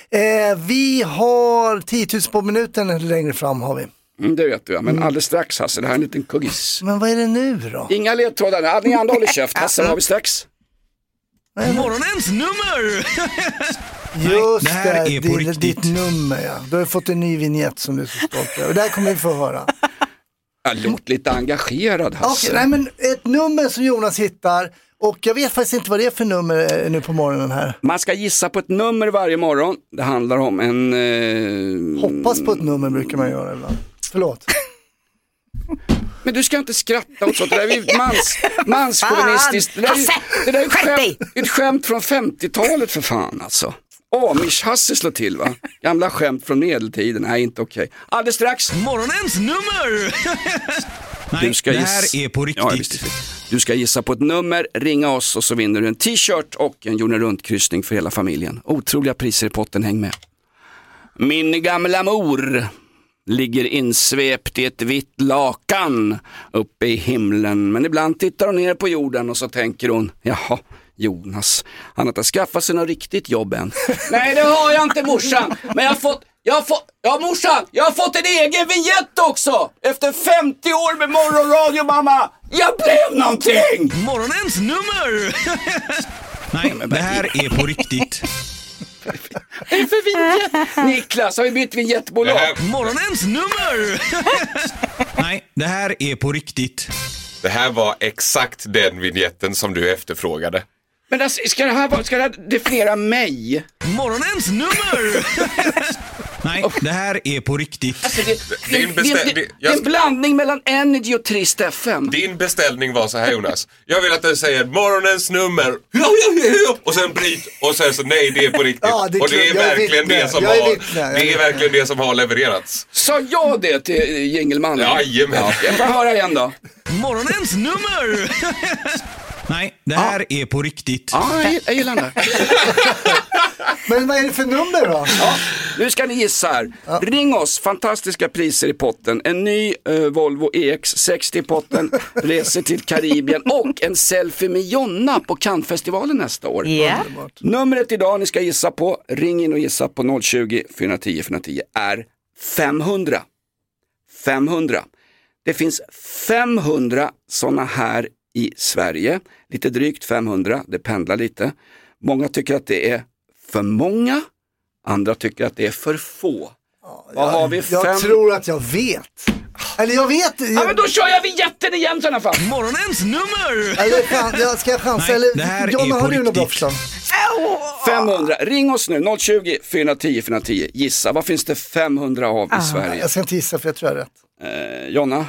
Vi har 10 000 på minuten längre fram har vi. Det vet du, ja. Men alldeles strax, Hasse. Det här är en liten kuggis. Men vad är det nu då? Inga ledtrådar. Ni andra håller käft. Hasse, vad har vi strax? Morgonens nummer! Just det här är på riktigt. Ditt nummer, ja. Du har fått en ny vignett som du är så stolt över. Och där kommer vi få höra. Låt lite engagerad, Hasse. Nej, men ett nummer som Jonas hittar. Och jag vet faktiskt inte vad det är för nummer nu på morgonen här. Man ska gissa på ett nummer varje morgon. Det handlar om en... Hoppas på ett nummer brukar man göra ibland. Förlåt. Men du ska inte skratta åt sånt. Det där är ju manschauvinistiskt. Det där är ett skämt från 50-talet för fan alltså. Amish-Hasse slår till, va? Gamla skämt från medeltiden. Nej, inte okej. Alldeles strax. Morgonens nummer! Du ska det här är på riktigt. Ja, du ska gissa på ett nummer, ringa oss och så vinner du en t-shirt och en jorden runt-kryssning för hela familjen. Otroliga priser i potten, häng med. Min gamla mor ligger insvept i ett vitt lakan uppe i himlen. Men ibland tittar hon ner på jorden och så tänker hon, jaha, Jonas, han har inte skaffat sig något riktigt jobb än. Nej, det har jag inte, morsan. Men morsan, jag har fått en egen vignett också. Efter 50 år med morgonradio, mamma. Jag blev någonting. Morgonens nummer. Nej, det här är på riktigt. Vad är det för vignett? Niklas, har vi bytt vignettbolag? Morgonens nummer. Nej, det här är på riktigt. Det här var exakt den vignetten som du efterfrågade. Men alltså, ska det här definiera mig? Morgonens nummer. Nej, det här är på riktigt. Alltså det är en blandning mellan Energy och Trist FM. Din beställning var så här, Jonas. Jag vill att den säger morgonens nummer och sen bryt och sen så nej, det är på riktigt. Ja, och det är verkligen det som har levererats. Sa jag det till Jingelmannen? Jajamän. Ja, jag får höra igen då. Morgonens nummer! Nej, det här är på riktigt. Ja, jag gillar det. Men vad är det för nummer då? Ja, nu ska ni gissa här. Ja. Ring oss, fantastiska priser i potten. En ny Volvo EX60 i potten, resor till Karibien och en selfie med Jonna på Cannes-festivalen nästa år. Yeah. Numret idag ni ska gissa på, ring in och gissa på 020-410-410 är 500. 500. Det finns 500 sådana här i Sverige. Lite drygt 500, det pendlar lite. Många tycker att det är för många, andra tycker att det är för få. Vad har vi? Jag tror att jag vet. Eller jag vet. Ja, men då kör jag vignetten igen i alla fall. Morgonens nummer! Eller jag ska chansa. Eller Jonna, har du något bra förslag? 500. Ring oss nu, 020-410-410. Gissa, vad finns det 500 av i Sverige? Jag ska inte gissa för jag tror jag är rätt. Jonna?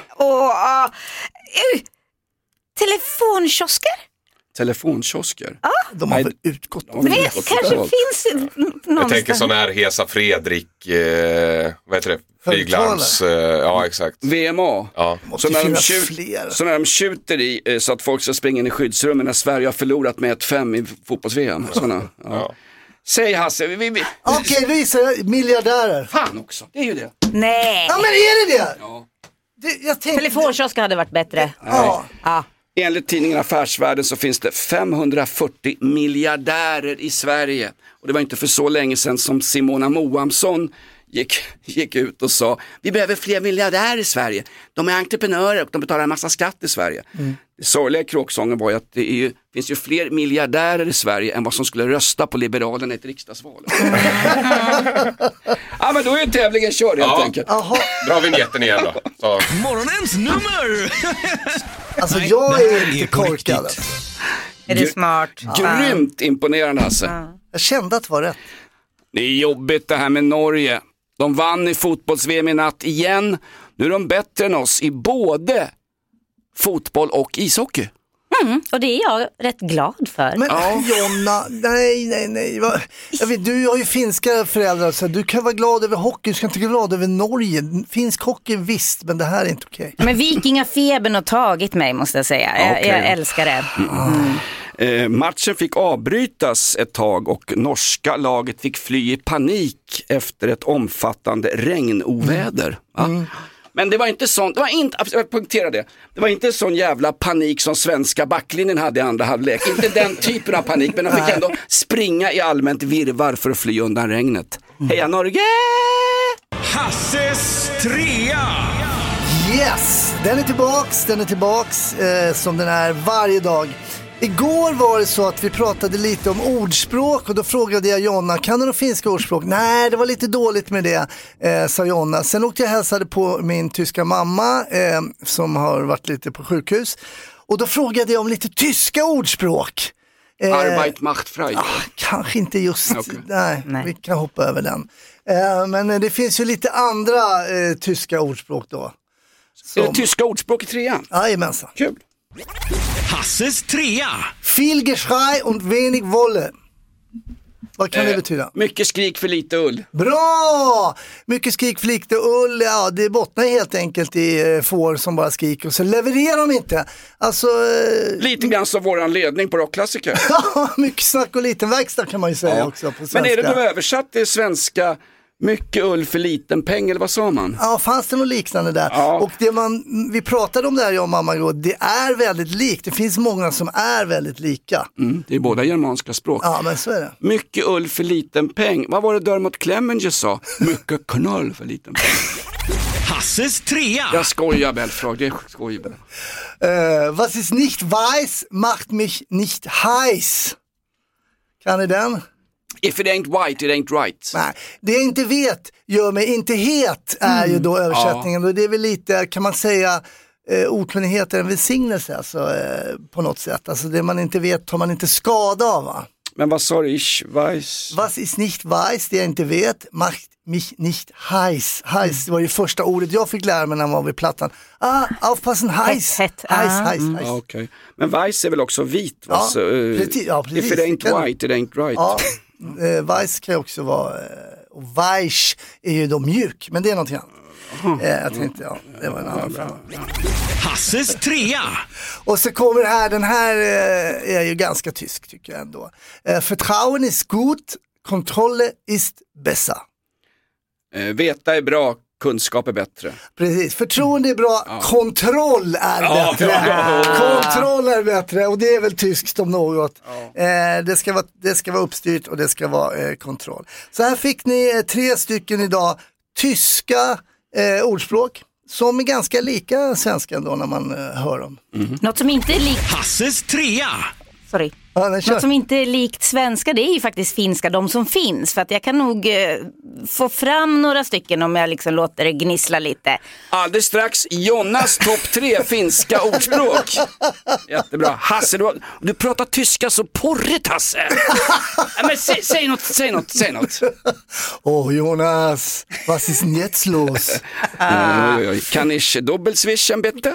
Telefonkiosker? Telefonkiosker? De har väl utgått. Det kanske finns någonstans. Jag tänker sån här Hesa Fredrik, vad heter det? Flyglarms, ja exakt. VMA. Ja. Så när de skjuter i så att folk ska springa in i skyddsrummen när Sverige har förlorat med 1-5 i fotbolls-VM. Ja. Säg Hasse. Okej, visar miljardärer. Fan också, det är ju det. Nej. Ja, men är det det? Ja. Telefonkiosker hade varit bättre. Ja. Enligt tidningen Affärsvärlden så finns det 540 miljardärer i Sverige. Och det var inte för så länge sedan som Simona Moamsson gick ut och sa vi behöver fler miljardärer i Sverige. De är entreprenörer och de betalar en massa skatt i Sverige. Det sorgliga i kråksången var ju att det finns ju fler miljardärer i Sverige än vad som skulle rösta på Liberalerna i ett riksdagsval. Ja, men då är ju tävlingen körd helt enkelt. Dra vignetten igen då. Så. Morgonens nummer! Alltså Nej, jag är inte korkad. Alltså. Är det smart? Grymt imponerande alltså. Jag kände att det var rätt. Det är jobbigt det här med Norge. De vann i fotbolls-VM i natt igen. Nu är de bättre än oss i både fotboll och ishockey. Och det är jag rätt glad för. Men Jonna, nej. Jag vet, du har ju finska föräldrar så du kan vara glad över hockey, du ska inte vara glad över Norge. Finsk hockey visst, men det här är inte okej. Men vikingafebern har tagit mig måste jag säga. Jag älskar det. Matchen fick avbrytas ett tag och norska laget fick fly i panik efter ett omfattande regnoväder. Men det var inte sån, jag poängterar det. Det var inte sån jävla panik som svenska backlinjen hade i andra halvlek. Inte den typen av panik, men de fick ändå springa i allmänt virvar för att fly undan regnet. Heja Norge! Hasses trea! Yes, den är tillbaks som den är varje dag. Igår var det så att vi pratade lite om ordspråk och då frågade jag Jonna, kan du några finska ordspråk? Nej, det var lite dåligt med det, sa Jonna. Sen åkte jag och hälsade på min tyska mamma som har varit lite på sjukhus. Och då frågade jag om lite tyska ordspråk. Arbeit macht frei. Kanske inte just, nej, vi kan hoppa över den. Men det finns ju lite andra tyska ordspråk då. Är det tyska ordspråk i trean? Jajamensan. Kul. Hasses trea. Viel Geschrei und wenig Wolle. Vad kan det betyda? Mycket skrik för lite ull. Bra! Mycket skrik för lite ull. Ja, det bottnar helt enkelt i får som bara skriker och så levererar de inte. Alltså, lite grann som våran ledning på rockklassiker. Mycket snack och liten verkstad kan man ju säga också på svenska. Men är det då översatt till svenska? Mycket ull för liten peng, eller vad sa man? Ja, fanns det något liknande där. Ja. Och det vi pratade om där, jag och mamma igår, det är väldigt likt. Det finns många som är väldigt lika. Det är båda germanska språk. Ja, men så är det. Mycket ull för liten peng. Vad var det Dermot Clemenger sa? Mycket knöll för liten peng. Hasses trea. Jag skojar, Belfrag. Det är skoj. Was ist nicht weiß, macht mich nicht heiß. Kan ni den? If it ain't white, it ain't right. Nej, det jag inte vet gör mig inte het är ju då översättningen. Och det är väl lite, kan man säga, okunnighet är en välsignelse alltså, på något sätt. Alltså det man inte vet tar man inte skada av, va? Men vad sa du? Ich weiß? Was ist nicht weiß, det jag inte vet, macht mich nicht heiß. Heiß, det var ju första ordet jag fick lära mig när man var vid plattan. Aufpassen, heiß. Hett. Heiß. Okay. Men weiß är väl också vit? Va? Ja, Så, precis. If it ain't white, it ain't right. Ja, weiß kan ju också vara, och weich är ju då mjuk, men det är någonting annat. Jag tänkte, det var en annan fråga. Hasses trea. Och så kommer det här, den här är ju ganska tysk tycker jag ändå. Vertrauen ist gut, Kontrolle ist besser. Veta är bra, kunskap är bättre. Precis, förtroende är bra, kontroll är bättre. Kontroll är bättre och det är väl tyskt om något. Det ska vara uppstyrt och det ska vara kontroll. Så här fick ni 3 stycken idag tyska ordspråk som är ganska lika svenska ändå när man hör dem. Något som inte är likt... Hasses trea. Sorry. Något som inte är likt svenska, det är ju faktiskt finska, de som finns. För att jag kan nog få fram några stycken om jag liksom låter det gnissla lite. Alldeles strax Jonas topp 3 finska ordspråk. Jättebra. Hasse, du pratar tyska så porrigt, Hasse. Men säg något. Jonas, was ist denn jetzt los? Kan ich dobbelswischen bitte?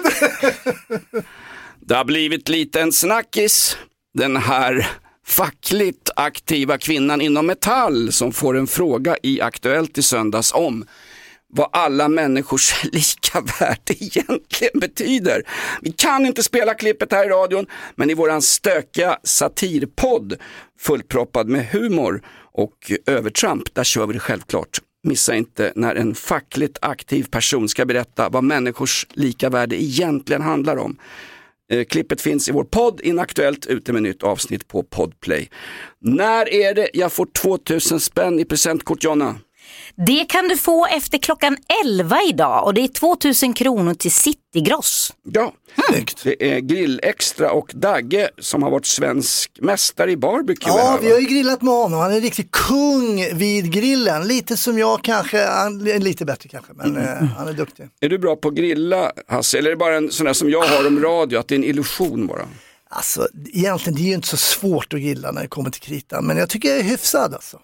Det har blivit lite en snackis. Den här fackligt aktiva kvinnan inom Metall som får en fråga i Aktuellt i söndags om vad alla människors lika värde egentligen betyder. Vi kan inte spela klippet här i radion, men i våran stökiga satirpodd fullproppad med humor och övertramp, där kör vi det självklart. Missa inte när en fackligt aktiv person ska berätta vad människors lika värde egentligen handlar om. Klippet finns i vår podd Inaktuellt, ute med nytt avsnitt på Podplay. När är det jag får 2000 spänn i presentkort, Jonna? Det kan du få efter klockan 11 idag och det är 2000 kronor till Citygross. Ja, det är Grillextra och Dagge som har varit svensk mästare i barbecue. Ja, vi har ju grillat med honom. Han är en riktig kung vid grillen. Lite som jag kanske, lite bättre kanske, men han är duktig. Är du bra på att grilla, Hasse? Eller är det bara en sån där som jag har om radio, att det är en illusion bara? Alltså, egentligen det är ju inte så svårt att grilla när det kommer till kritan, men jag tycker jag är hyfsad alltså.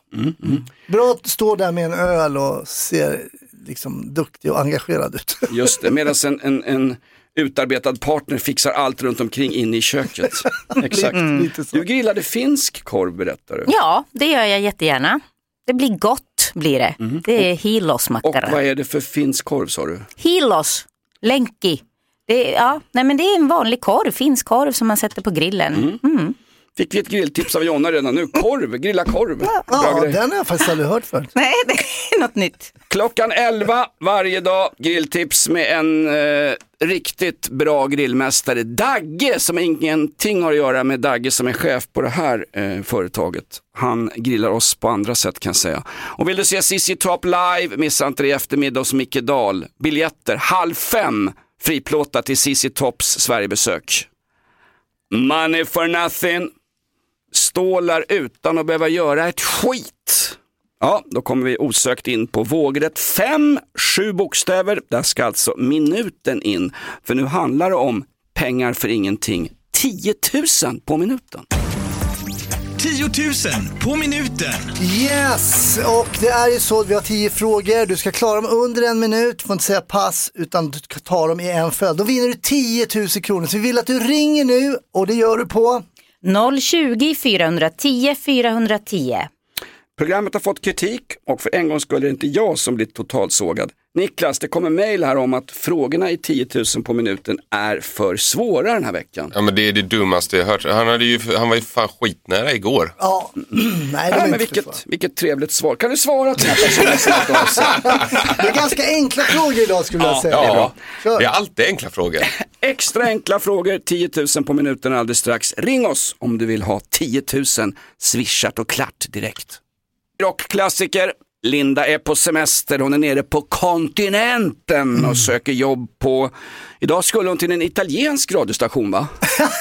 Bra att stå där med en öl och se liksom duktig och engagerad ut. Just det, medan en utarbetad partner fixar allt runt omkring in i köket. Exakt. Du grillade finsk korv, berättar du. Ja, det gör jag jättegärna. Det blir gott, blir det. Det är hilosmackare. Och vad är det för finsk korv, sa du? Hilos, lenki. Det är en vanlig korv, finsk korv som man sätter på grillen. Fick vi ett grilltips av Jonna redan nu? Korv, grilla korv. Ja, den har jag faktiskt aldrig hört förut. Nej, det är något nytt. Klockan 11 varje dag, grilltips med en riktigt bra grillmästare. Dagge, som ingenting har att göra med Dagge som är chef på det här företaget. Han grillar oss på andra sätt, kan jag säga. Och vill du se Sissi Top live, missa inte det i eftermiddag hos Micke Dahl. Biljetter 4:30. Friplåta till Sissi Tops Sverigebesök. Money for nothing. Stålar utan att behöva göra ett skit. Ja, då kommer vi osökt in på vågrätt 5, 7 bokstäver. Där ska alltså minuten in. För nu handlar det om pengar för ingenting. 10 000 på minuten. 10 000 på minuten. Yes, och det är ju så att vi har 10 frågor. Du ska klara dem under 1 minut. Du får inte säga pass, utan du ska ta dem i en följd. Då vinner du 10 000 kronor. Så vi vill att du ringer nu, och det gör du på 020 410 410. Programmet har fått kritik, och för en gång skulle det inte jag som blir totalsågad. Niklas, det kommer mejl här om att frågorna i 10 000 på minuten är för svåra den här veckan. Ja, men det är det dummaste jag hört. Han var ju fan skitnära igår. Ja, nej, men vilket trevligt svar. Kan du svara till Det är ganska enkla frågor idag, skulle jag säga. Ja, det är alltid enkla frågor. Extra enkla frågor, 10 000 på minuten alldeles strax. Ring oss om du vill ha 10 000 swishat och klart direkt. Rockklassiker. Linda är på semester, hon är nere på kontinenten och söker jobb på... Idag skulle hon till en italiensk radiostation, va?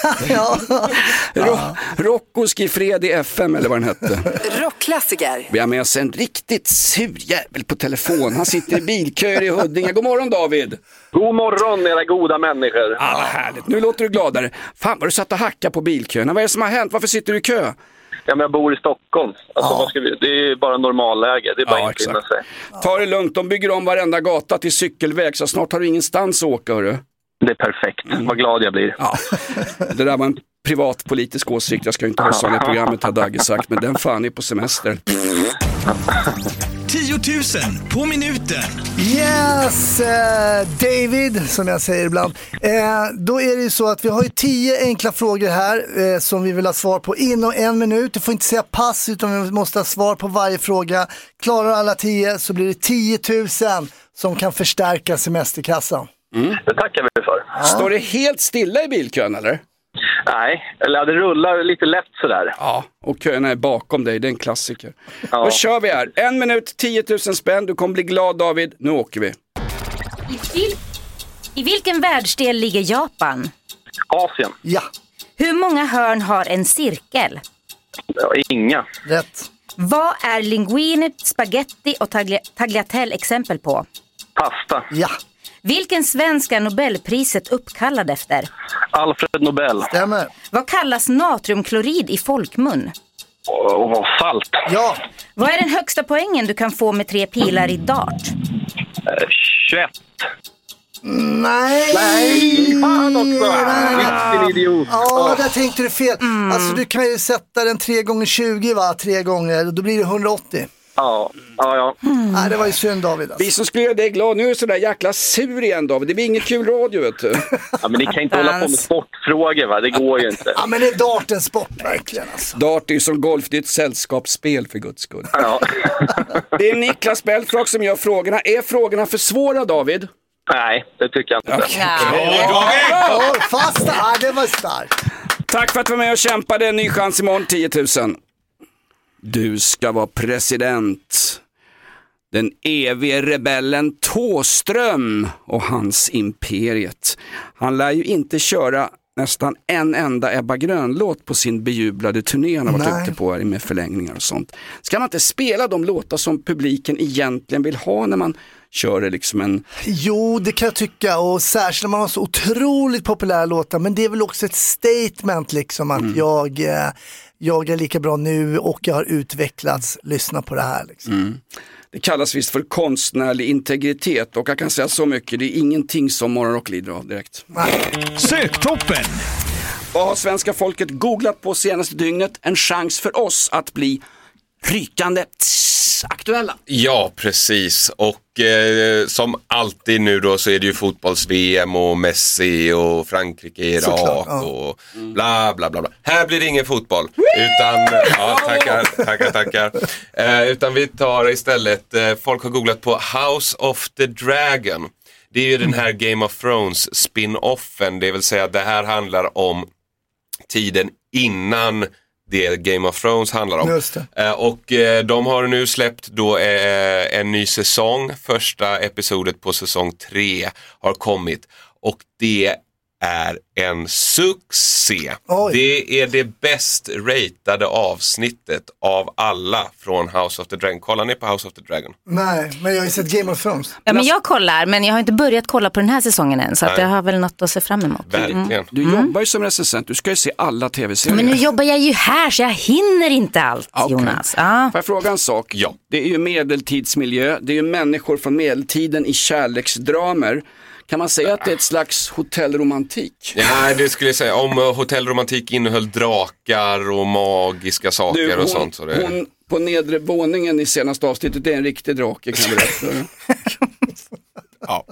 Rocco Schifredi FM, eller vad den hette. Rockklassiker. Vi har med oss en riktigt sur jävel på telefon. Han sitter i bilköer i Huddinge. God morgon, David. God morgon, era goda människor. Vad härligt. Nu låter du gladare. Fan vad du satt och hacka på bilköerna. Vad är det som har hänt? Varför sitter du i kö? Ja, men jag bor i Stockholm. Alltså, det är bara normalläge. Det är bara att finna sig. Ta det lugnt, de bygger om varenda gata till cykelväg så snart har du ingenstans att åka, hörru. Det är perfekt. Vad glad jag blir. Ja. Det där var en privatpolitisk åsikt. Jag ska inte ha sådana i programmet, har Dagge sagt, men den fan är på semester. 10 000 på minuten. Yes, David, som jag säger ibland. Då är det ju så att vi har ju 10 enkla frågor här som vi vill ha svar på inom 1 minut. Du får inte säga pass, utan vi måste ha svar på varje fråga. Klarar alla 10 så blir det 10 000 som kan förstärka semesterkassan. Det tackar vi för. Ja. Står det helt stilla i bilkön, eller? Nej, eller det rullar lite lätt sådär. Ja, och köerna är bakom dig, det är en klassiker. Ja. Då kör vi här. 1 minut, 10 000 spänn. Du kommer bli glad, David. Nu åker vi. I vilken världsdel ligger Japan? Asien. Ja. Hur många hörn har en cirkel? Ja, inga. Rätt. Vad är linguine, spaghetti och tagliatelle exempel på? Pasta. Ja. Vilken svensk är Nobelpriset uppkallad efter? Alfred Nobel. Stämmer. Vad kallas natriumklorid i folkmun? Salt. Ja. Vad är den högsta poängen du kan få med 3 pilar i dart? 21. Nej. Fan också. Vilken idiot. Ja, där tänkte du fel. Alltså du kan ju sätta den 3 gånger 20, va? 3 gånger. Då blir det 180. Ja. Nej, det var ju synd, David. Alltså. Vi som skulle göra dig glad, nu är så där jäkla sur igen, David. Det blir ingen kul radio, vet du. Ja, men ni kan inte hålla på med sportfrågor, va? Det går ju inte. Ja, men det är dart en sport, verkligen. Alltså. Dart är ju som golf, det är ett sällskapsspel för guds skull. Ja. Det är Niklas Belfrog som gör frågorna. Är frågorna för svåra, David? Nej, det tycker jag inte. Fast, det var starkt. Tack för att du var med och kämpade. En ny chans imorgon, 10 000. Du ska vara president. Den evige rebellen Thåström och hans imperiet. Han lär ju inte köra nästan en enda Ebba Grön-låt på sin bejublade turné han har varit ute på med förlängningar och sånt. Ska man inte spela de låtar som publiken egentligen vill ha när man kör liksom en... Jo, det kan jag tycka, och särskilt när man har så otroligt populära låtar, men det är väl också ett statement liksom att jag är lika bra nu och jag har utvecklats, lyssna på det här liksom. Det kallas visst för konstnärlig integritet, och jag kan säga så mycket, det är ingenting som Morgonrock lider av direkt. Söktoppen! Vad har svenska folket googlat på senaste dygnet? En chans för oss att bli rykande aktuella. Ja, precis. Och som alltid nu då så är det ju fotbolls-VM och Messi och Frankrike, Irak och bla bla bla bla. Här blir det ingen fotboll. Utan, tackar. Utan vi tar istället, folk har googlat på House of the Dragon. Det är ju den här Game of Thrones spin-offen, det vill säga det här handlar om tiden innan det Game of Thrones handlar om. Just det. Och de har nu släppt då en ny säsong. Första episodet på säsong 3 har kommit. Och det är en succé. Oj. Det är det bäst ratade avsnittet av alla från House of the Dragon. Kollar ni på House of the Dragon? Nej, men jag har ju sett Game of Thrones. Ja, men jag kollar, men jag har inte börjat kolla på den här säsongen än, så att jag har väl något att se fram emot. Verkligen. Du jobbar ju som recensent, du ska ju se alla tv-serier. Men nu jobbar jag ju här så jag hinner inte allt, Jonas. Får jag fråga en sak? Ja. Det är ju medeltidsmiljö, det är ju människor från medeltiden i kärleksdramer. Kan man säga att det är ett slags hotellromantik? Ja, det skulle jag säga. Om hotellromantik innehöll drakar och magiska saker och sånt. Så det... Hon på nedre våningen i senaste avsnittet är en riktig drake, kan jag berätta. Ja.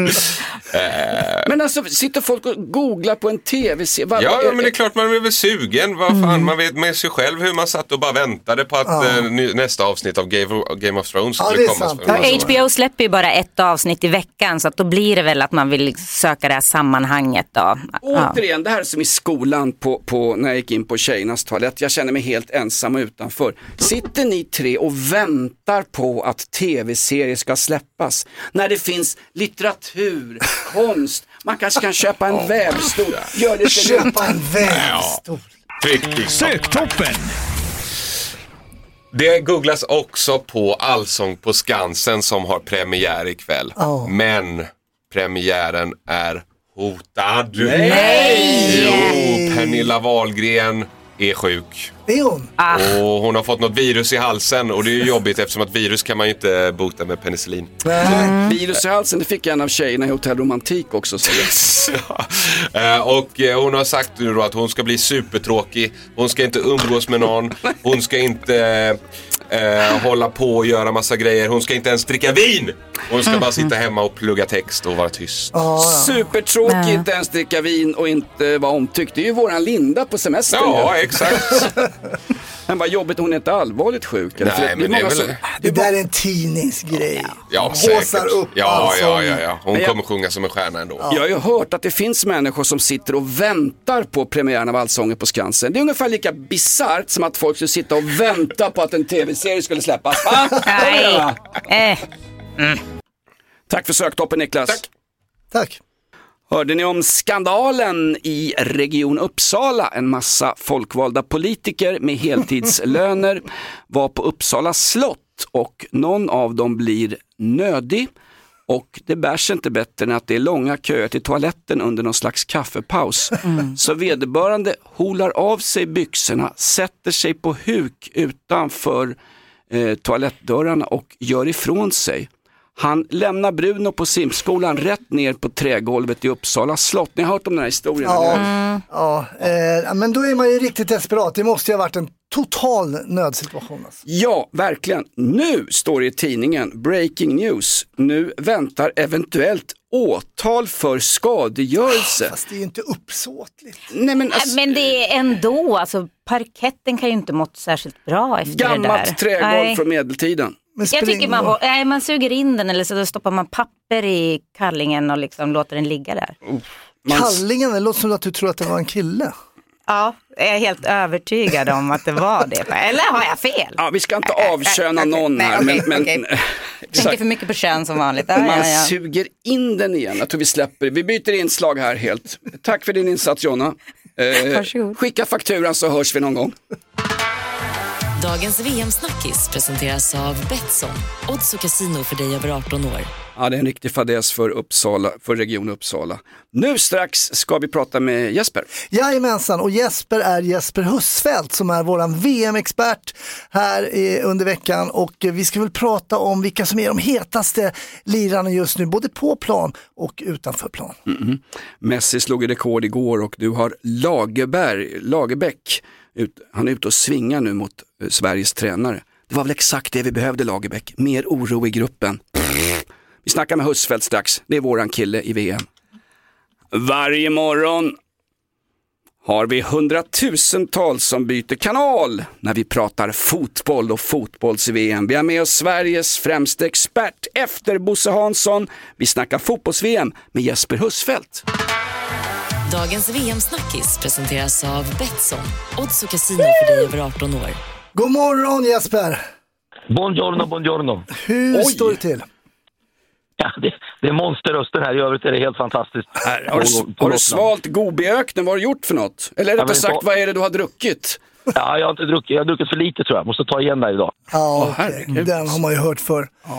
Men alltså, sitter folk och googlar på en tv-serie? Ja, men det är klart man är väl sugen. Vad fan, man vet med sig själv hur man satt och bara väntade på att nästa avsnitt av Game of Thrones skulle komma. Ja, HBO släpper ju bara ett avsnitt i veckan, så att då blir det väl att man vill söka det här sammanhanget då. Återigen, det här är som i skolan på när jag gick in på tjejernas toalett. Jag känner mig helt ensam och utanför. Sitter ni 3 och väntar på att tv-serier ska släppas? När det finns litteratur, konst, man kanske kan köpa en vävstol. Gör det köpa en vävstol. Söktoppen. Det googlas också på Allsång på Skansen som har premiär ikväll. Men premiären är hotad. Nej! Jo, Pernilla Wahlgren är sjuk. Är hon? Och hon har fått något virus i halsen och det är ju jobbigt eftersom att virus kan man ju inte bota med penicillin. Virus i halsen, det fick en av tjejerna i Hotell Romantik också. Och hon har sagt nu då att hon ska bli supertråkig. Hon ska inte umgås med någon. Hon ska inte hålla på och göra massa grejer. Hon ska inte ens dricka vin. Hon ska bara sitta hemma och plugga text och vara tyst. Supertråkig, inte ens dricka vin och inte vara omtyckt. Det är ju våran Linda på semestern. Ja, exakt. Men vad jobbigt, hon är inte allvarligt sjuk. Eller? Nej, men det där är en tidningsgrej. Ja, Håsar upp ja. Hon kommer sjunga som en stjärna ändå. Jag har ju hört att det finns människor som sitter och väntar på premiären av Allsånger på Skansen. Det är ungefär lika bizarrt som att folk skulle sitta och vänta på att en tv-serie skulle släppas. Tack för söktoppen, Niklas. Tack. Hörde ni om skandalen i Region Uppsala? En massa folkvalda politiker med heltidslöner var på Uppsala slott och någon av dem blir nödig. Och det bärs inte bättre än att det är långa köer till toaletten under någon slags kaffepaus. Så vederbörande holar av sig byxorna, sätter sig på huk utanför toalettdörrarna och gör ifrån sig. Han lämnar Bruno på simskolan rätt ner på trägolvet i Uppsala slott. Ni har hört om den här historien? Men då är man ju riktigt desperat. Det måste ju ha varit en total nödsituation. Alltså. Ja, verkligen. Nu står det i tidningen, breaking news. Nu väntar eventuellt åtal för skadegörelse. Fast det är ju inte uppsåtligt. Nej, men det är ändå, alltså parketten kan ju inte mått särskilt bra efter det där. Gammalt trägolv från medeltiden. Jag tycker man suger in den eller så stoppar man papper i kallingen och liksom låter den ligga där. Kallingen, det låter som att du tror att det var en kille. Ja, jag är helt övertygad om att det var det. Eller har jag fel? Ja, vi ska inte avköna någon här. Men tänker för mycket på kön som vanligt. Man suger in den igen. Jag tror vi släpper. Vi byter inslag här helt. Tack för din insats, Jonna. Skicka fakturan så hörs vi någon gång. Dagens VM-snackis presenteras av Betsson. Odds och casino för dig över 18 år. Ja, det är en riktig fadäs för Uppsala, för Region Uppsala. Nu strax ska vi prata med Jesper. Jajamensan, och Jesper är Jesper Husfeldt som är våran VM-expert här under veckan. Och vi ska väl prata om vilka som är de hetaste lirarna just nu, både på plan och utanför plan. Messi slog rekord igår och du har Lagerbäck. Han är ute och svingar nu mot Sveriges tränare. Det var väl exakt det vi behövde, Lagerbäck. Mer oro i gruppen. Vi snackar med Husfeldt strax. Det är våran kille i VM. Varje morgon har vi hundratusentals som byter kanal när vi pratar fotboll och fotbolls-VM. Vi har med oss Sveriges främsta expert efter Bosse Hansson. Vi snackar fotbolls-VM med Jesper Husfeldt. Dagens VM-snackis presenteras av Betsson. Odds och casino för dig över 18 år. God morgon, Jesper! Buongiorno. Hur står det till? Ja, det är monsterröster här. I övrigt är det helt fantastiskt. Har du svalt gobiöknen? Vad har du gjort för något? Eller rättare sagt, vad är det du har druckit? Ja, jag har inte druckit. Jag har druckit för lite, tror jag. Måste ta igen där idag. Ja, den har man ju hört för. Ja.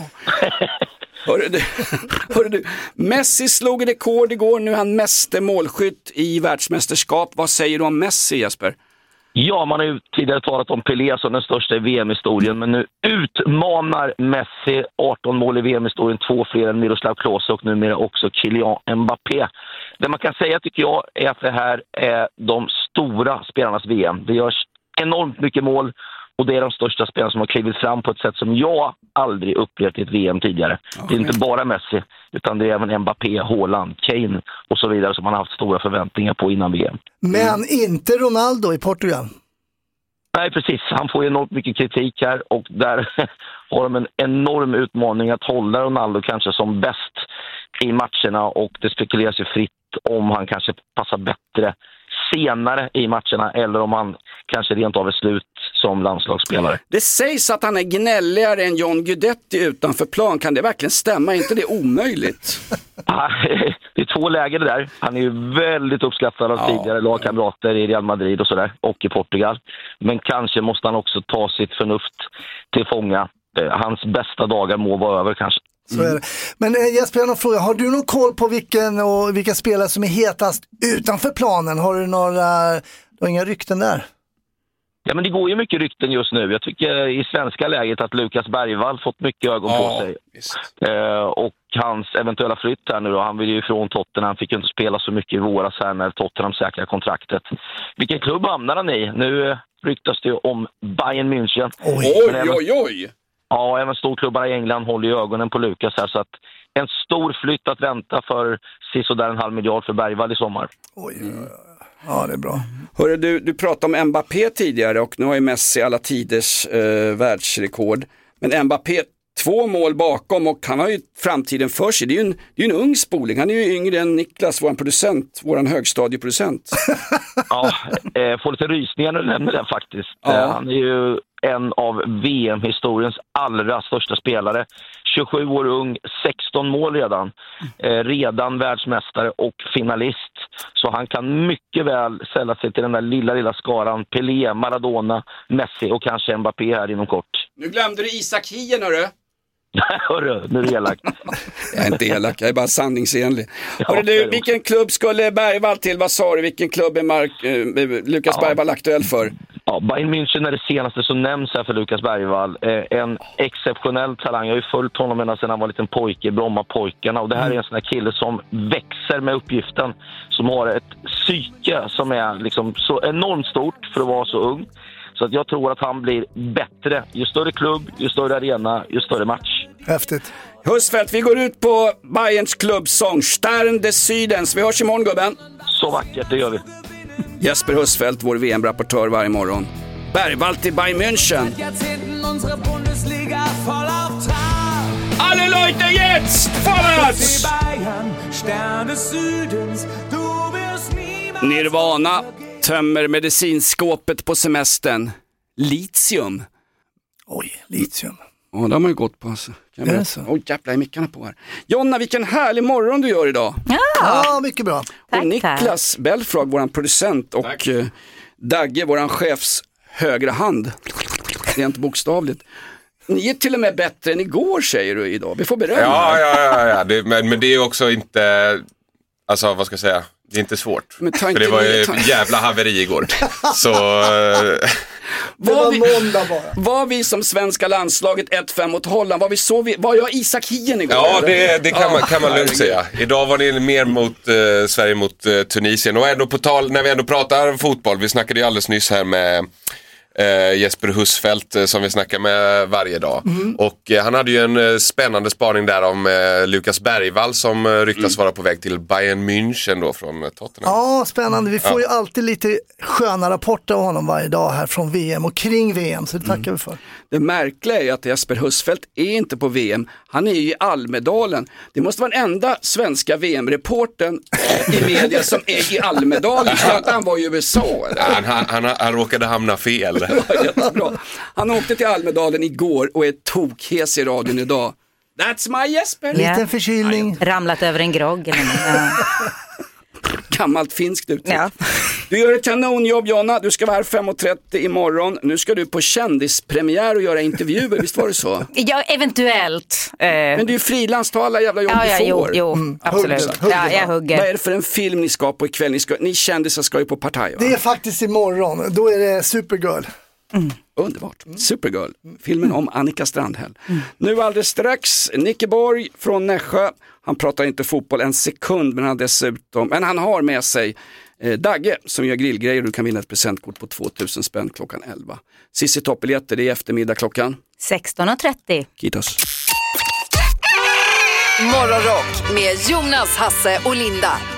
Hörru du, Messi slog rekord igår. Nu är han meste målskytt i världsmästerskap. Vad säger du om Messi, Jesper? Ja, man har ju tidigare talat om Pelé som den största i VM-historien, men nu utmanar Messi 18 mål i VM-historien, 2 fler än Miroslav Klose och numera också Kylian Mbappé. Det man kan säga, tycker jag, är att det här är de stora spelarnas VM. Det görs enormt mycket mål och det är de största spelarna som har klivit fram på ett sätt som jag aldrig upplevt i ett VM tidigare. Okay. Det är inte bara Messi, utan det är även Mbappé, Haaland, Kane och så vidare som man har haft stora förväntningar på innan VM. Men inte Ronaldo i Portugal? Nej, precis. Han får enormt mycket kritik här och där har de en enorm utmaning att hålla Ronaldo kanske som bäst i matcherna, och det spekuleras ju fritt om han kanske passar bättre senare i matcherna eller om han kanske rent av är slut som landslagsspelare. Det sägs att han är gnälligare än John Guidetti utanför plan. Kan det verkligen stämma? Är inte det omöjligt? Det är 2 läger det där. Han är ju väldigt uppskattad av tidigare lagkamrater i Real Madrid och sådär, och i Portugal. Men kanske måste han också ta sitt förnuft till fånga. Hans bästa dagar må vara över kanske. Så är det. Men Jesper, jag har en fråga. Har du någon koll på vilka spelare som är hetast utanför planen? Har du inga rykten där? Ja, men det går ju mycket rykten just nu. Jag tycker i svenska läget att Lukas Bergvall fått mycket ögon på sig. Och hans eventuella flytt här nu då. Han vill ju ifrån Tottenham. Han fick ju inte spela så mycket i våras här när Tottenham säkrar kontraktet. Vilken klubb hamnar han i? Nu ryktas det ju om Bayern München. Oj. Ja, även storklubbarna i England håller ju ögonen på Lukas här. Så att en stor flytt att vänta för sisådär 500 miljoner för Bergvall i sommar. Ja, det är bra. Hörru, du pratade om Mbappé tidigare och nu har ju Messi alla tiders världsrekord. Men Mbappé 2 mål bakom och han har ju framtiden för sig. Det är ju en ung spoling. Han är ju yngre än Niklas, vår producent, vår högstadieproducent. Ja, får lite rysningar när du nämner det faktiskt. Ja. Han är ju en av VM-historiens allra största spelare. 27 år ung, 16 mål redan. Redan världsmästare och finalist. Så han kan mycket väl sälla sig till den där lilla skaran. Pelé, Maradona, Messi och kanske Mbappé här inom kort. Nu glömde du Isak Hien, hörru. Hörru, nu är du elak. Jag är inte elak, jag är bara sanningsenlig. Hörru du, vilken klubb skulle Bergvall till? Vad sa du? Vilken klubb är Lukas Bergvall aktuell för? Ja, Bayern München är det senaste som nämns här för Lukas Bergvall. En exceptionell talang. Jag har ju följt honom ända sedan han var en liten pojke i Brommapojkarna. Och det här är en sån här kille som växer med uppgiften. Som har ett psyke som är liksom så enormt stort för att vara så ung. Så att jag tror att han blir bättre. Ju större klubb, ju större arena, ju större match. Häftigt. Husfeldt, vi går ut på Bayerns klubbsång Stern des Südens. Vi hörs imorgon, gubben. Så vackert, det gör vi. Jesper Husfeldt, vår VM-rapportör varje morgon. Bergvall till Bayern München. Alle Leute jetzt, vorwärts! Nirvana tömmer medicinskåpet på semestern. Litium. Oj, litium. Ja, det har man ju gått på. Alltså. Oj, jävlar är mickarna på här. Jonna, vilken härlig morgon du gör idag. Ja, mycket bra. Tack, och Niklas Belfrag, våran producent, och Dagge, våran chefs högra hand. Det är inte bokstavligt. Ni är till och med bättre än igår, säger du idag. Vi får beröm. Ja. Men det är också inte, alltså vad ska jag säga, det är inte svårt. För det var ju jävla haveri igår. Så... Var vi som svenska landslaget 1-5 mot Holland? Var jag Isak Hien igår? Ja, det kan man lugnt säga. Idag var det mer mot Sverige mot Tunisien. Och ändå på tal, när vi ändå pratar fotboll, vi snackade ju alldeles nyss här med Jesper Husfeldt som vi snackar med varje dag. Och han hade ju en spännande spaning där om Lukas Bergvall som ryktas vara på väg till Bayern München då från Tottenham. Ja, spännande. Vi får ju alltid lite sköna rapporter av honom varje dag här från VM och kring VM, så det tackar vi för. Det märkliga är att Jesper Husfeldt är inte på VM. Han är ju i Almedalen. Det måste vara den enda svenska VM-reporten i media som är i Almedalen. Så att han var i USA. Han råkade hamna fel. Jättebra. Han åkte till Almedalen igår och är tokhes i radion idag. That's my Jesper. Liten förkylning. Ramlat över en grogg eller något. Gammalt finskt uttryck. Ja. Du gör ett kanonjobb, Jonna. Du ska vara här 5:30 imorgon. Nu ska du på kändispremiär och göra intervjuer. Visst var det så? Ja, eventuellt. Men du är frilans, ta alla jävla jobb du får. Jo, absolut. Jag hugger. Vad är det för en film ni ska på ikväll? Ni kändisar ska ju på partaj, va? Det är faktiskt imorgon. Då är det Supergirl. Underbart. Supergirl. Filmen om Annika Strandhäll. Nu alldeles strax, Nicke Borg från Nässjö. Han pratar inte fotboll en sekund, men han har med sig Dagge som gör grillgrejer. Du kan vinna ett presentkort på 2000 spänn klockan 11. Sissi toppbiljetter, det är eftermiddag klockan 16:30. Kitos. Morgonrock med Jonas, Hasse och Linda.